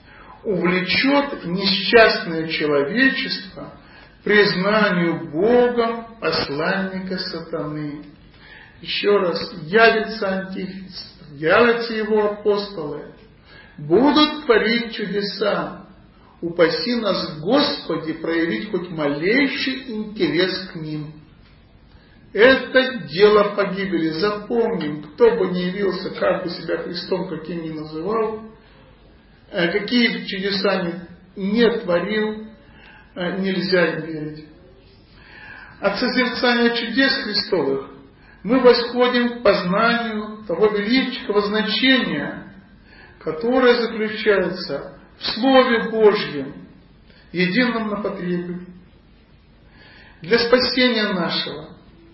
увлечет несчастное человечество к признанию Богом посланника сатаны. Еще раз, явится Антихрист, явятся его апостолы, будут творить чудеса. Упаси нас, Господи, проявить хоть малейший интерес к ним. Это дело погибели. Запомним, кто бы ни явился, как бы себя Христом каким ни называл, какие чудеса не творил, нельзя им верить. От созерцания чудес Христовых мы восходим к познанию того величного значения, которое заключается в Слове Божьем, едином на потребу. Для спасения нашего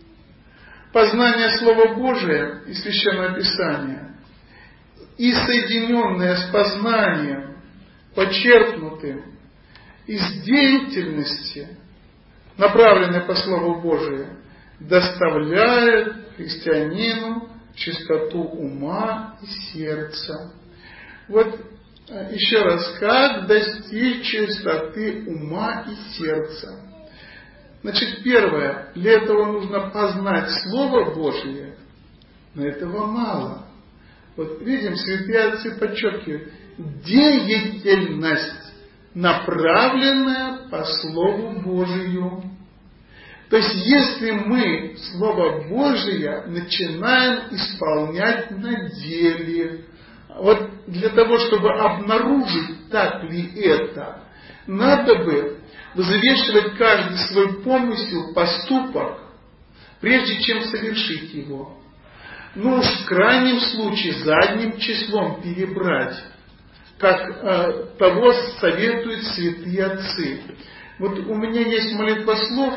познание Слова Божия и Священного Писания и соединенное с познанием, почерпнутым из деятельности, направленной по Слову Божию, доставляет христианину чистоту ума и сердца. Вот еще раз, как достичь чистоты ума и сердца? Значит, первое, для этого нужно познать Слово Божие, но этого мало. Вот видим, святые отцы подчеркивают, деятельность, направленная по Слову Божию. То есть, если мы Слово Божие начинаем исполнять на деле, вот для того, чтобы обнаружить, так ли это, надо бы взвешивать каждый свой помысел, поступок, прежде чем совершить его. Ну уж в крайнем случае задним числом перебрать, как того советуют святые отцы. Вот у меня есть молитвослов,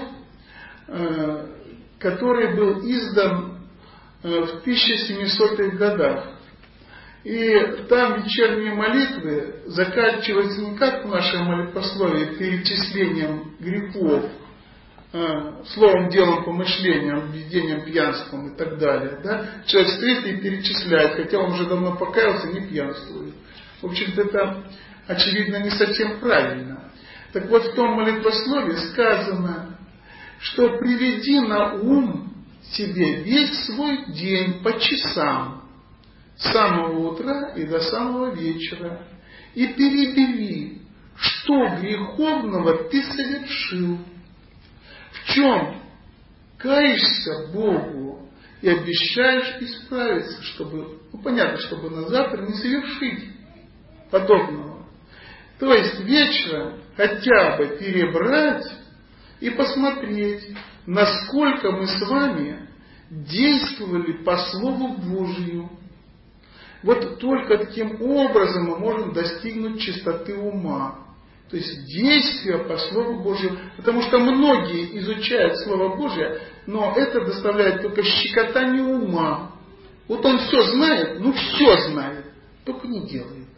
который был издан в 1700-х годах. И там вечерние молитвы заканчиваются не как в нашем молитвословии перечислением грехов, словом, делом, помышлением, введением, пьянством и так далее. Да? Человек стоит и перечисляет, хотя он уже давно покаялся, не пьянствует. В общем-то, это, очевидно, не совсем правильно. Так вот, в том молитвословии сказано, что приведи на ум себе весь свой день по часам, с самого утра и до самого вечера, и перебери, что греховного ты совершил, в чем каешься Богу и обещаешь исправиться, чтобы, понятно, чтобы на завтра не совершить подобного. То есть вечером хотя бы перебрать и посмотреть, насколько мы с вами действовали по Слову Божию. Вот только таким образом мы можем достигнуть чистоты ума. То есть действия по Слову Божию. Потому что многие изучают Слово Божие, но это доставляет только щекотание ума. Вот он все знает, все знает, только не делает.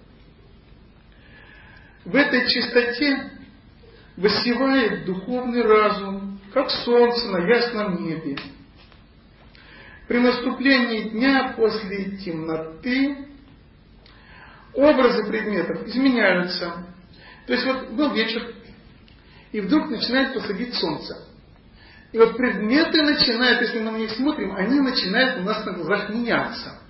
В этой чистоте воссевает духовный разум, как солнце на ясном небе. При наступлении дня после темноты образы предметов изменяются. То есть вот был вечер, и вдруг начинает посадить солнце. И вот предметы начинают, если мы на них смотрим, они начинают у нас на глазах меняться.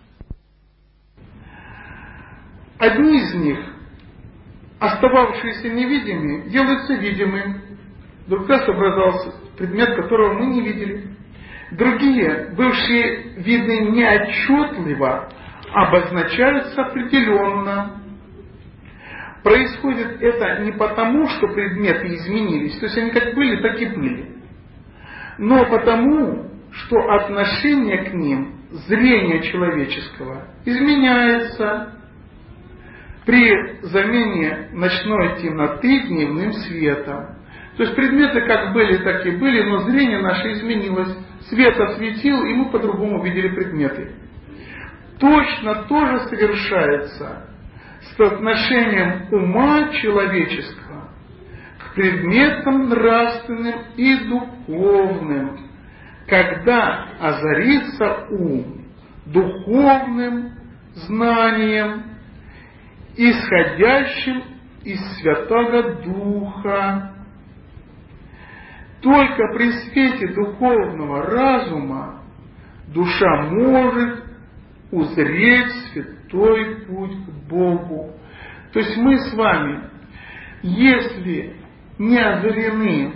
Одни из них, остававшиеся невидимыми, делаются видимыми. Вдруг раз образовался предмет, которого мы не видели. Другие, бывшие видны неотчетливо, обозначаются определенно. Происходит это не потому, что предметы изменились, то есть они как были, так и были, но потому, что отношение к ним, зрение человеческого, изменяется при замене ночной темноты дневным светом. То есть предметы как были, так и были, но зрение наше изменилось. Свет осветил, и мы по-другому видели предметы. Точно то же совершается с отношением ума человеческого к предметам нравственным и духовным, когда озарится ум духовным знанием, исходящим из Святого Духа. Только при свете духовного разума душа может узреть святой путь к Богу. То есть мы с вами, если не озарены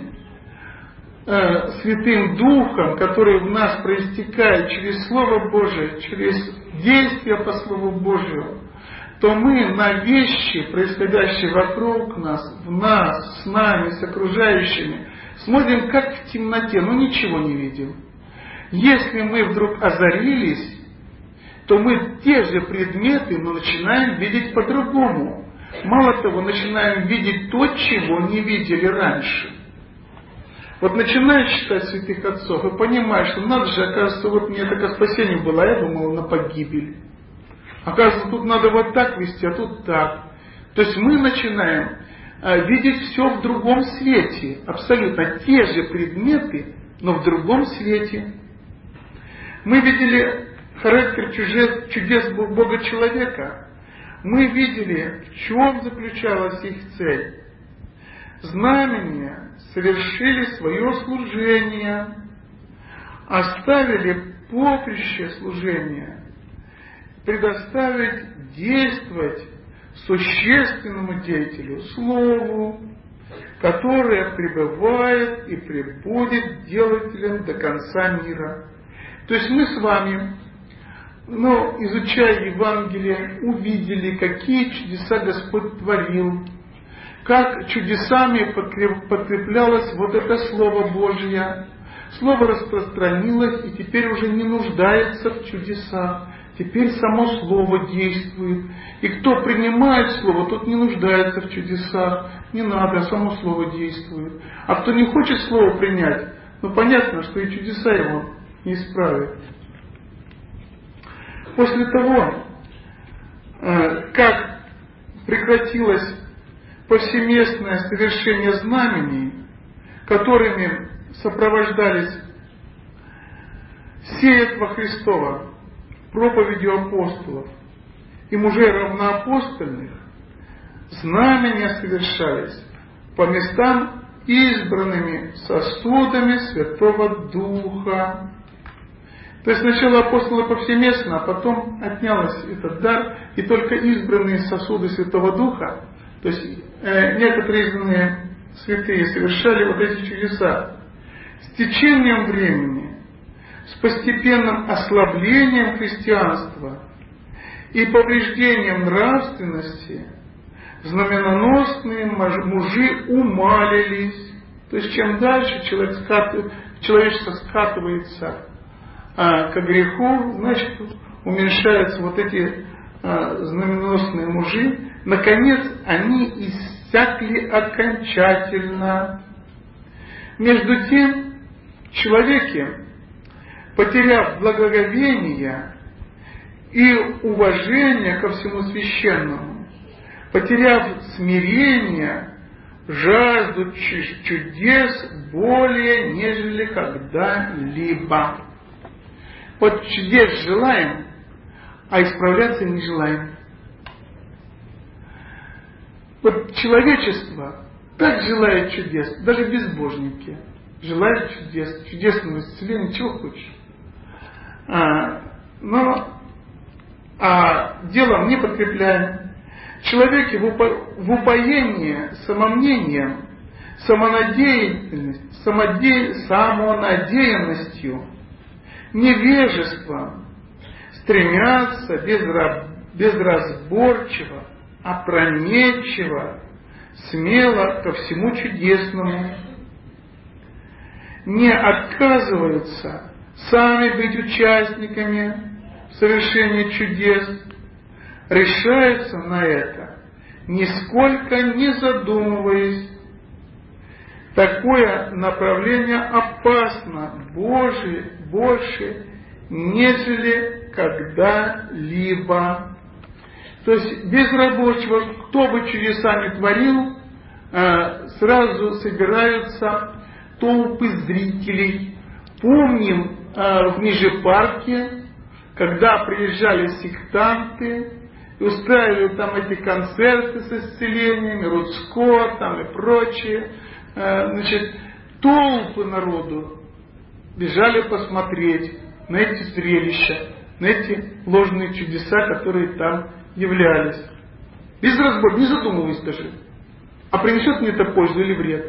Святым Духом, который в нас проистекает через Слово Божие, через действия по Слову Божию, то мы на вещи, происходящие вокруг нас, в нас, с нами, с окружающими, смотрим как в темноте, но ничего не видим. Если мы вдруг озарились, то мы те же предметы, но начинаем видеть по-другому. Мало того, начинаем видеть то, чего не видели раньше. Вот начинаешь читать святых отцов и понимаешь, что надо же, оказывается, вот мне такое спасение было, а я думал на погибель. Оказывается, тут надо вот так вести, а тут так. То есть мы начинаем видеть все в другом свете. Абсолютно те же предметы, но в другом свете. Мы видели характер чудес Бога-человека. Мы видели, в чем заключалась их цель. Знамения совершили свое служение, оставили поприще служения, предоставить действовать существенному деятелю, Слову, которое пребывает и пребудет делателем до конца мира. То есть мы с вами, изучая Евангелие, увидели, какие чудеса Господь творил, как чудесами подкреплялось вот это Слово Божье. Слово распространилось и теперь уже не нуждается в чудесах. Теперь само Слово действует. И кто принимает Слово, тот не нуждается в чудесах. Не надо, само Слово действует. А кто не хочет Слово принять, понятно, что и чудеса его не исправят. После того, как прекратилось повсеместное совершение знамений, которыми сопровождались сеятва Христова, проповедью апостолов и мужей равноапостольных, знамения совершались по местам избранными сосудами Святого Духа. То есть сначала апостолы повсеместно, а потом отнялся этот дар, и только избранные сосуды Святого Духа, то есть некоторые избранные святые совершали вот эти чудеса. С течением времени, с постепенным ослаблением христианства и повреждением нравственности, знаменоносные мужи умалились. То есть чем дальше человечество скатывается к греху, значит уменьшаются вот эти знаменоносные мужи. Наконец они иссякли окончательно. Между тем, в человеке, потеряв благоговение и уважение ко всему священному, потеряв смирение, жаждут чудес более, нежели когда-либо. Вот чудес желаем, а исправляться не желаем. Вот человечество так желает чудес, даже безбожники желают чудес, чудесного исцеления, чего хочешь. Но делом не подкрепляем. Человеке в упоении самомнением, самонадеянностью, невежеством стремятся безразборчиво, опрометчиво, смело ко всему чудесному, не отказываются сами быть участниками в совершении чудес, решаются на это, нисколько не задумываясь. Такое направление опасно больше, нежели когда-либо. То есть безразборчиво, кто бы чудеса не творил, сразу собираются толпы зрителей. Помним в Межепарке, когда приезжали сектанты и устраивали там эти концерты с исцелениями, Рудско там и прочее, толпы народу бежали посмотреть на эти зрелища, на эти ложные чудеса, которые там являлись. Без разбора, не задумываясь даже, а принесет мне это пользу или вред.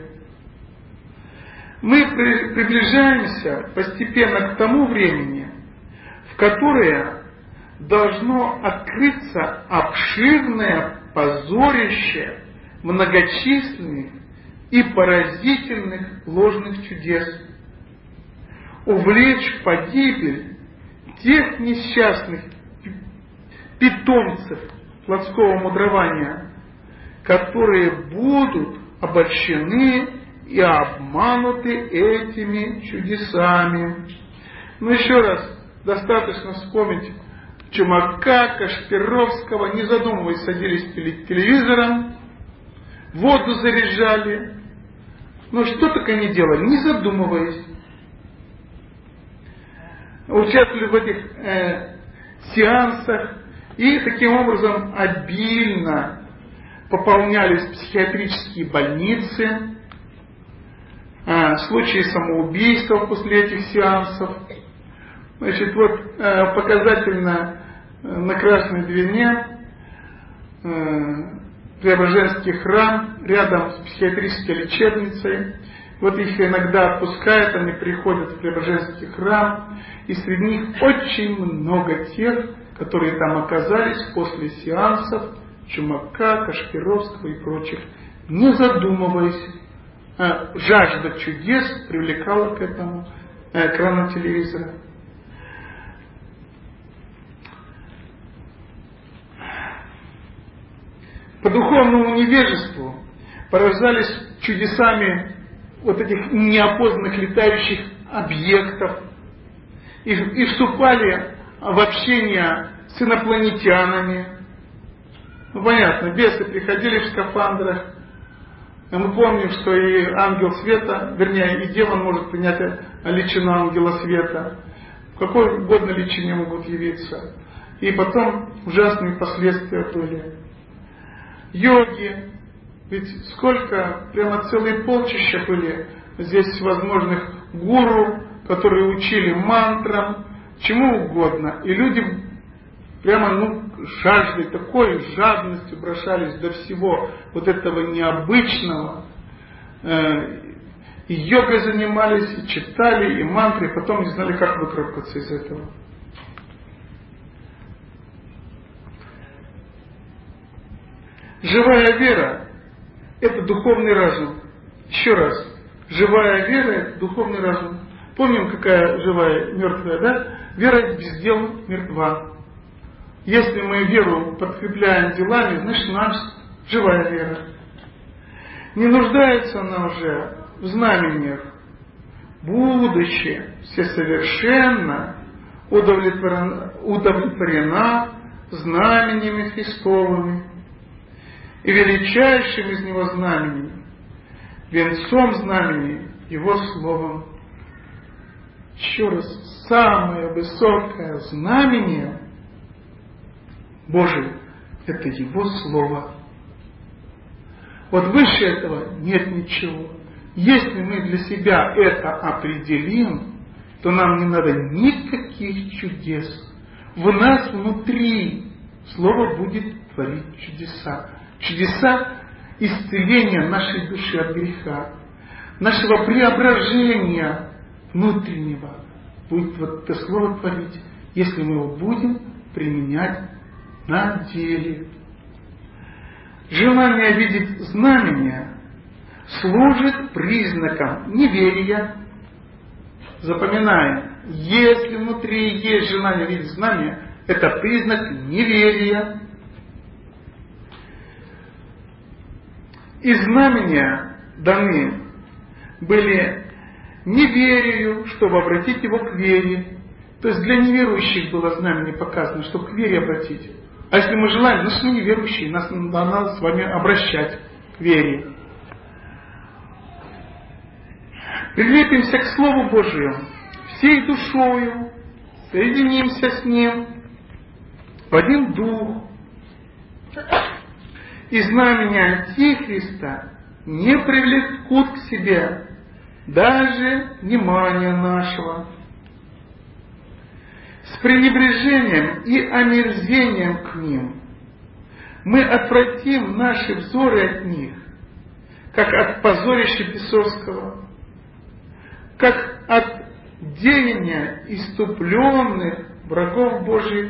Мы приближаемся постепенно к тому времени, в которое должно открыться обширное позорище многочисленных и поразительных ложных чудес, увлечь в погибель тех несчастных питомцев плотского мудрования, которые будут обольщены и обмануты этими чудесами. Но еще раз, достаточно вспомнить Чумака, Кашпировского, не задумываясь, садились перед телевизором, воду заряжали, что только они делали, не задумываясь. Участвовали в этих сеансах и таким образом обильно пополнялись психиатрические больницы, случаи самоубийства после этих сеансов. Показательно на Красной Двине Преображенский храм рядом с психиатрической лечебницей. Их иногда отпускают, они приходят в Преображенский храм, и среди них очень много тех, которые там оказались после сеансов Чумака, Кашпировского и прочих, не задумываясь. Жажда чудес привлекала к этому экрану телевизора. По духовному невежеству порождались чудесами этих неопознанных летающих объектов и вступали в общение с инопланетянами. Понятно, бесы приходили в скафандрах. Мы помним, что и ангел света, и демон может принять личину ангела света. В какой угодно личине могут явиться. И потом ужасные последствия были. Йоги, ведь сколько, прямо целые полчища были здесь всевозможных гуру, которые учили мантрам, чему угодно. И люди прямо жаждой, такой жадностью бросались до всего этого необычного. И йогой занимались, и читали, и мантры, и потом не знали, как выкарабкаться из этого. Живая вера – это духовный разум. Еще раз. Живая вера – это духовный разум. Помним, какая живая, мертвая, да? Вера без дел мертва. Если мы веру подкрепляем делами, значит, у нас живая вера. Не нуждается она уже в знамениях, будучи всесовершенно удовлетворена знамениями Христовыми и величайшим из него знамений, венцом знамений Его Словом. Еще раз, самое высокое знамение Божие – это Его Слово. Вот выше этого нет ничего. Если мы для себя это определим, то нам не надо никаких чудес. В нас внутри Слово будет творить чудеса. Чудеса исцеления нашей души от греха, нашего преображения внутреннего будет вот это Слово творить, если мы его будем применять на деле. Желание видеть знамения служит признаком неверия. Запоминаем, если внутри есть желание видеть знамения, это признак неверия. И знамения даны были неверию, чтобы обратить его к вере. То есть для неверующих было знамение показано, чтобы к вере обратить. А если мы желаем, ну мы неверующие, нас надо с вами обращать к вере. Прилепимся к Слову Божию всей душою, соединимся с Ним в один дух. И знамения Антихриста не привлекут к себе даже внимания нашего. С пренебрежением и омерзением к ним мы отвратим наши взоры от них, как от позорища бесовского, как от деяния иступленных врагов Божьих.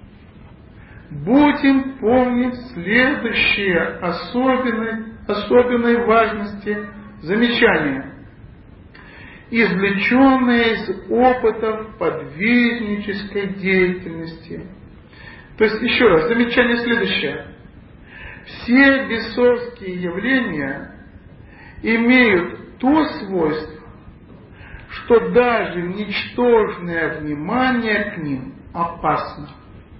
Будем помнить следующие особенной важности замечания, извлеченные из опытов подвижнической деятельности. То есть, еще раз, замечание следующее. Все бесовские явления имеют то свойство, что даже ничтожное внимание к ним опасно.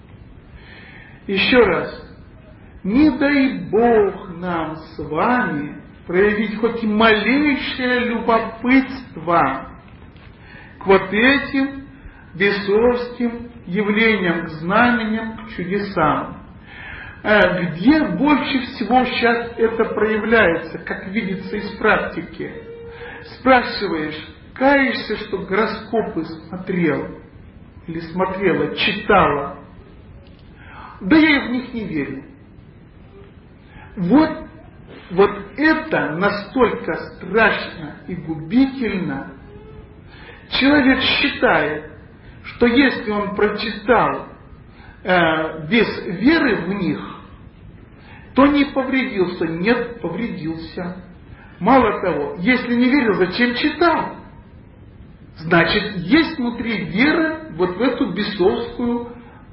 Еще раз, не дай Бог нам с вами проявить хоть и малейшее любопытство к вот этим бесовским явлениям, к знамениям, к чудесам. Где больше всего сейчас это проявляется, как видится из практики? Спрашиваешь, каешься, что гороскопы смотрел или смотрела, читала? Да я в них не верю. Вот это настолько страшно и губительно. Человек считает, что если он прочитал без веры в них, то не повредился. Нет, повредился. Мало того, если не верил, зачем читал? Значит, есть внутри веры вот в эту бесовскую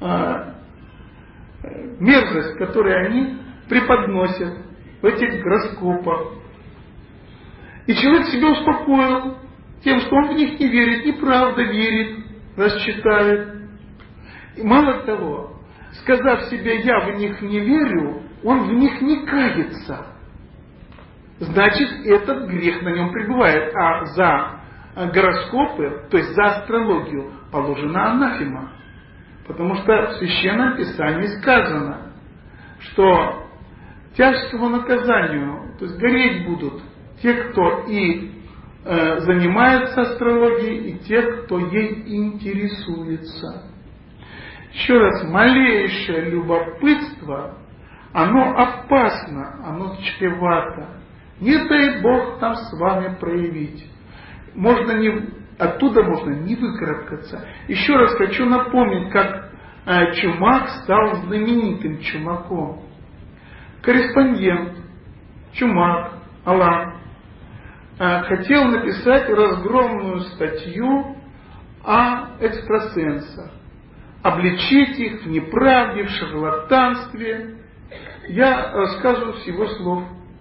мерзость, которую они преподносят в этих гороскопах. И человек себя успокоил тем, что он в них не верит, неправда верит, раз читает. И мало того, сказав себе «я в них не верю», он в них не кается. Значит, этот грех на нем пребывает. А за гороскопы, то есть за астрологию, положена анафема. Потому что в Священном Писании сказано, что тяжкому наказанию, то есть гореть будут те, кто и занимается астрологией, и те, кто ей интересуется. Еще раз, малейшее любопытство, оно опасно, оно чревато. Не дай Бог там с вами проявить. Оттуда можно не выкарабкаться. Еще раз хочу напомнить, как Чумак стал знаменитым Чумаком. Корреспондент Чумак Алан хотел написать разгромную статью о экстрасенсах, обличить их в неправде, в шарлатанстве. Я рассказываю с его слов.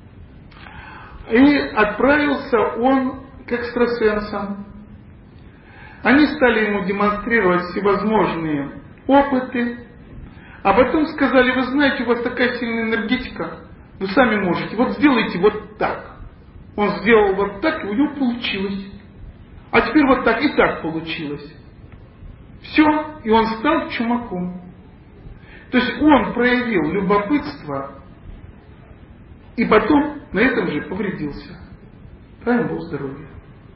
И отправился он к экстрасенсам. Они стали ему демонстрировать всевозможные опыты, а потом сказали: вы знаете, у вас такая сильная энергетика, вы сами можете, вот сделайте вот так. Он сделал вот так, и у него получилось. А теперь вот так и так получилось. Все, и он стал чумаком. То есть он проявил любопытство и потом на этом же повредился. Дай ему Бог здоровья.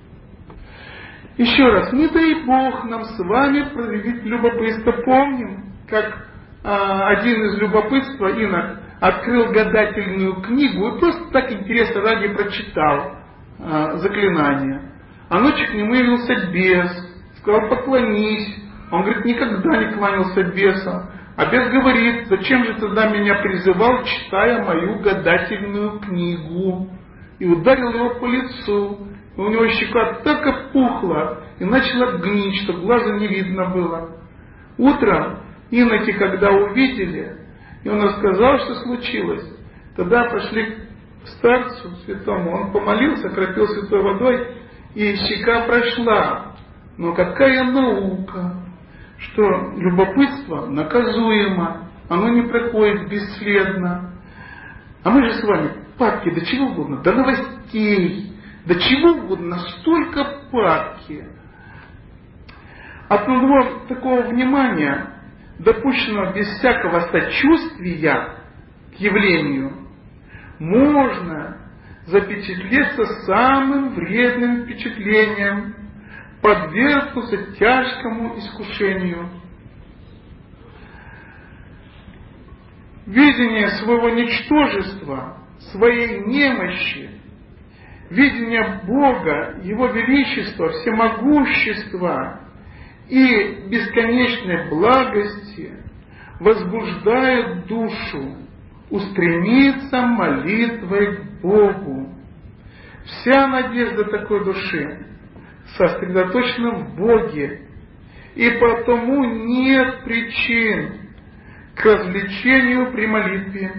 Еще раз, не дай Бог нам с вами проявить любопытство. Помним, как один из любопытства инок открыл гадательную книгу и просто так интересно ради прочитал заклинание. А ночью к нему явился бес, сказал: поклонись. Он говорит: никогда не кланялся бесам. А бес говорит: зачем же тогда меня призывал, читая мою гадательную книгу? И ударил его по лицу. И у него щека так опухла и начала гнить, что глаза не видно было. Утром иноки, когда увидели, и он рассказал, что случилось, тогда пошли к старцу святому. Он помолился, окропил святой водой, и щека прошла. Но какая наука, что любопытство наказуемо, оно не проходит бесследно. А мы же с вами падки до чего угодно, до новостей, до чего угодно, настолько падки. От одного такого внимания, допущенного без всякого сочувствия к явлению, можно запечатлеться самым вредным впечатлением, подвергнуться тяжкому искушению. Видение своего ничтожества, своей немощи, видение Бога, Его величества, всемогущества и бесконечной благости возбуждают душу устремиться молитвой к Богу. Вся надежда такой души сосредоточена в Боге, и потому нет причин к развлечению при молитве.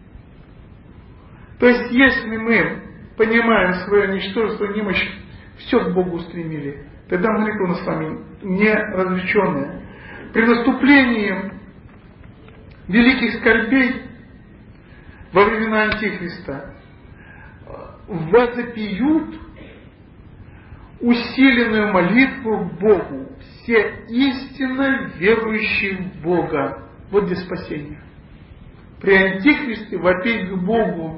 То есть, если мы понимаем свое ничтожество и немощь, все к Богу устремили, тогда молитва у нас с вами не развлеченная. При наступлении великих скорбей во времена Антихриста возопьют усиленную молитву к Богу все истинно верующие в Бога. Вот где спасение. При Антихристе вопить к Богу.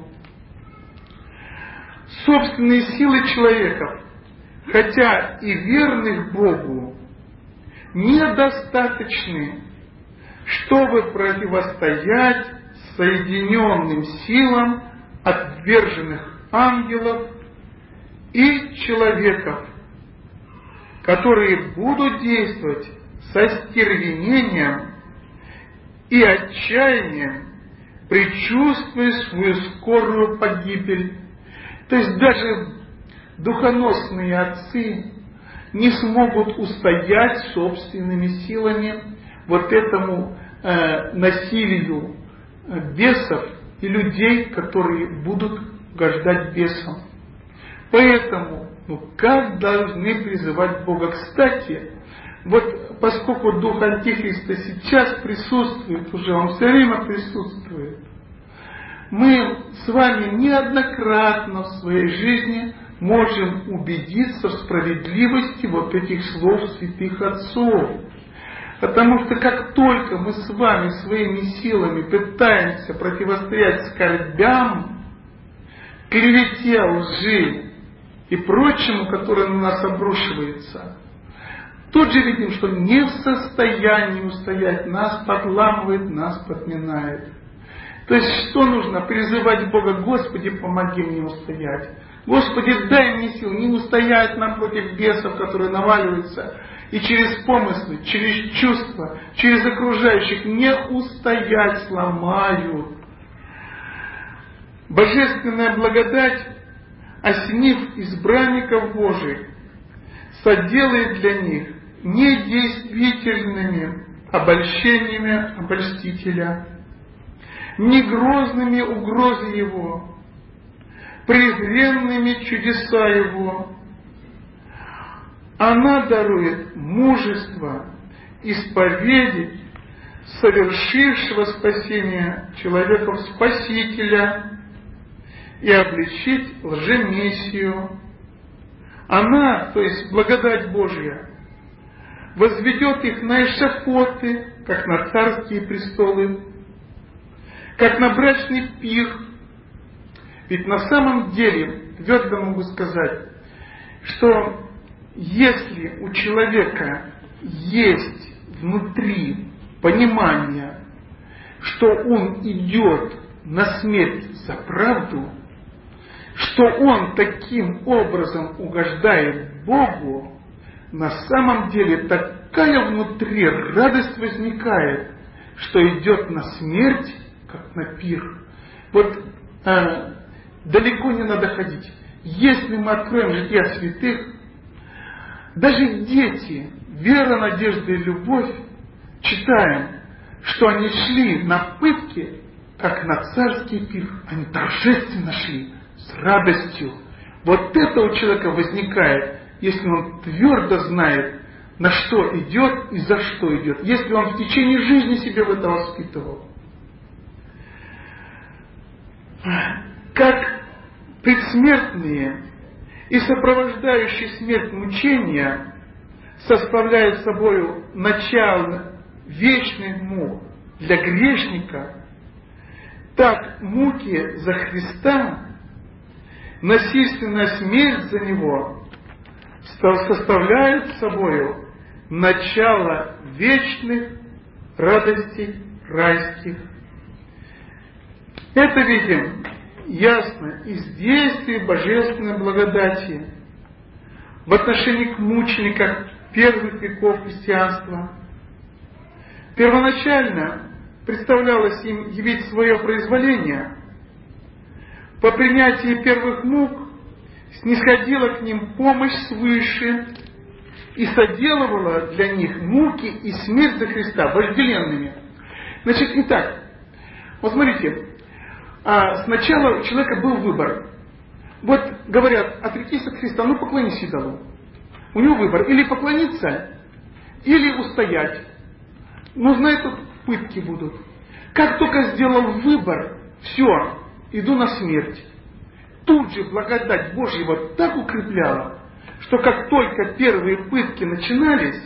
Собственные силы человека, хотя и верных Богу, недостаточны, чтобы противостоять соединенным силам отверженных ангелов и человеков, которые будут действовать со стервенением и отчаянием, предчувствуя свою скорую погибель. То есть даже духоносные отцы не смогут устоять собственными силами вот этому насилию бесов и людей, которые будут угождать бесам. Поэтому, как должны призывать Бога? Кстати, вот поскольку дух Антихриста сейчас присутствует уже, он все время присутствует, мы с вами неоднократно в своей жизни можем убедиться в справедливости вот этих слов святых отцов. Потому что как только мы с вами своими силами пытаемся противостоять скорбям, клевете, лжи и прочему, которое на нас обрушивается, тут же видим, что не в состоянии устоять, нас подламывает, нас подминает. То есть что нужно? Призывать Бога: Господи, помоги мне устоять. Господи, дай мне сил не устоять нам против бесов, которые наваливаются, и через помыслы, через чувства, через окружающих не устоять, сломают. Божественная благодать, осенив избранников Божиих, соделает для них недействительными обольщениями обольстителя, не грозными угрозы его, презренными чудеса его. Она дарует мужество исповедить совершившего спасение человеком Спасителя и обличить лжемессию, она, то есть благодать Божья, возведет их на эшафоты, как на царские престолы, как на брачный пир. Ведь на самом деле, твердо могу сказать, что если у человека есть внутри понимание, что он идет на смерть за правду, что он таким образом угождает Богу, на самом деле такая внутри радость возникает, что идет на смерть, как на пир. Вот далеко не надо ходить. Если мы откроем жития святых, даже дети, вера, надежда и любовь, читаем, что они шли на пытки, как на царский пир. Они торжественно шли, с радостью. Вот это у человека возникает, если он твердо знает, на что идет и за что идет. Если он в течение жизни себя в это воспитывал. Как предсмертные и сопровождающие смерть мучения составляют собой начало вечных мук для грешника, так муки за Христа, насильственная смерть за Него составляют собой начало вечных радостей райских. Это видим ясно из действий божественной благодати в отношении к мученикам первых веков христианства. Первоначально представлялось им явить свое произволение. По принятии первых мук снисходила к ним помощь свыше и соделывала для них муки и смерть за Христа вожделенными. Значит, итак, вот смотрите, сначала у человека был выбор. Вот говорят, отрекись от Христа, ну поклонись идолу. У него выбор, или поклониться, или устоять. Ну, знает, тут пытки будут. Как только сделал выбор, все, иду на смерть. Тут же благодать Божья его так укрепляла, что как только первые пытки начинались,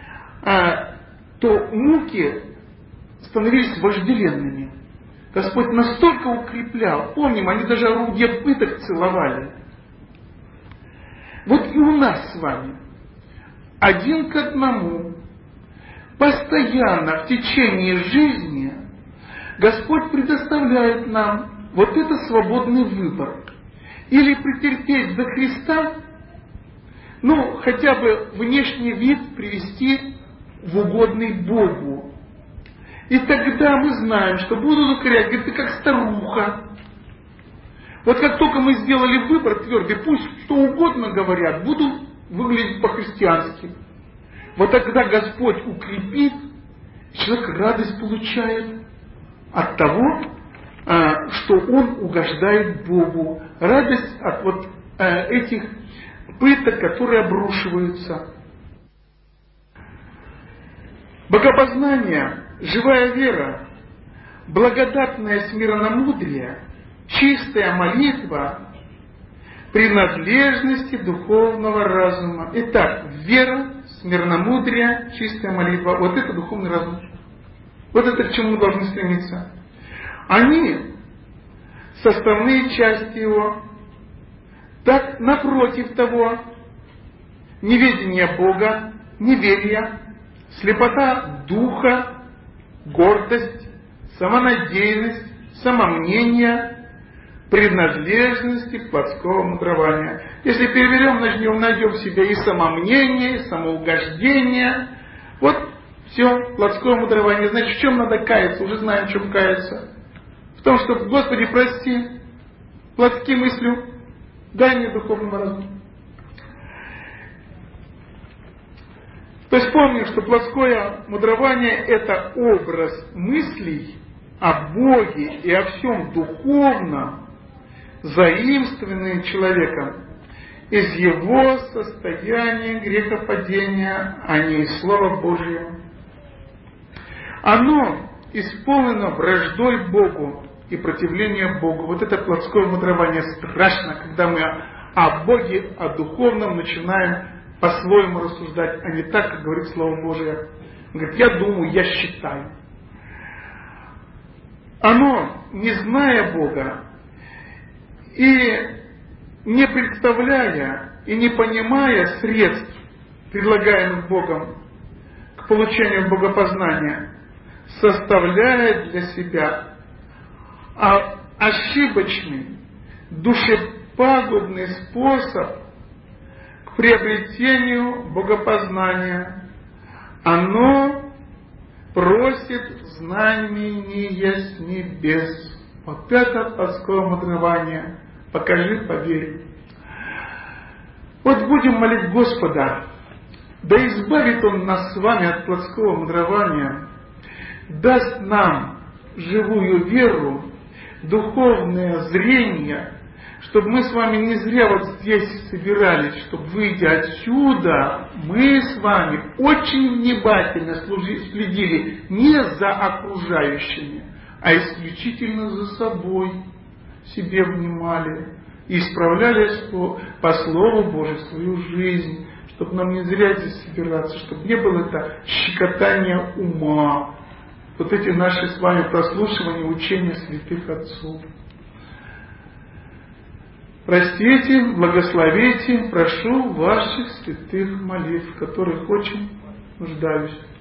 то муки становились вожделенными. Господь настолько укреплял. Помним, они даже орудия пыток целовали. Вот и у нас с вами один к одному, постоянно в течение жизни Господь предоставляет нам вот этот свободный выбор. Или претерпеть за Христа, ну, хотя бы внешний вид привести в угодный Богу. И тогда мы знаем, что будут укорять, говорит, ты как старуха. Вот как только мы сделали выбор твердый, пусть что угодно говорят, буду выглядеть по-христиански. Вот тогда Господь укрепит, человек радость получает от того, что он угождает Богу. Радость от вот этих пыток, которые обрушиваются. Богопознание, живая вера, благодатное смиренномудрие, чистая молитва, принадлежности духовного разума. Итак, вера, смиренномудрие, чистая молитва. Вот это духовный разум. Вот это к чему мы должны стремиться. Они составные части его. Так, напротив того, неведение Бога, неверие, слепота духа, гордость, самонадеянность, самомнение, принадлежности плотского мудрования. Если переверем, найдем в себе и самомнение, и самоугождение. Вот все, плотское мудрование. Значит, в чем надо каяться? Уже знаем, в чем каяться. В том, что, Господи, прости, плотским мыслью, дай мне духовного разума. То есть помним, что плотское мудрование – это образ мыслей о Боге и о всем духовном, заимствованный человеком из его состояния грехопадения, а не из Слова Божьего. Оно исполнено враждой Богу и противлением Богу. Вот это плотское мудрование страшно, когда мы о Боге, о духовном начинаем по-своему рассуждать, а не так, как говорит Слово Божие. Он говорит, я думаю, я считаю. Оно, не зная Бога и не представляя и не понимая средств, предлагаемых Богом к получению богопознания, составляет для себя ошибочный, душепагубный способ к приобретению богопознания. Оно просит знания с небес. Вот это плотское мудрование. Покажи, поверь. Вот будем молить Господа, да избавит Он нас с вами от плотского мудрования, даст нам живую веру, духовное зрение, чтобы мы с вами не зря вот здесь собирались, чтобы, выйдя отсюда, мы с вами очень внимательно следили не за окружающими, а исключительно за собой, себе внимали и исправляли по Слову Божию свою жизнь, чтобы нам не зря здесь собираться, чтобы не было это щекотание ума, вот эти наши с вами прослушивания учения святых отцов. Простите, благословите, прошу ваших святых молитв, в которых очень нуждаюсь.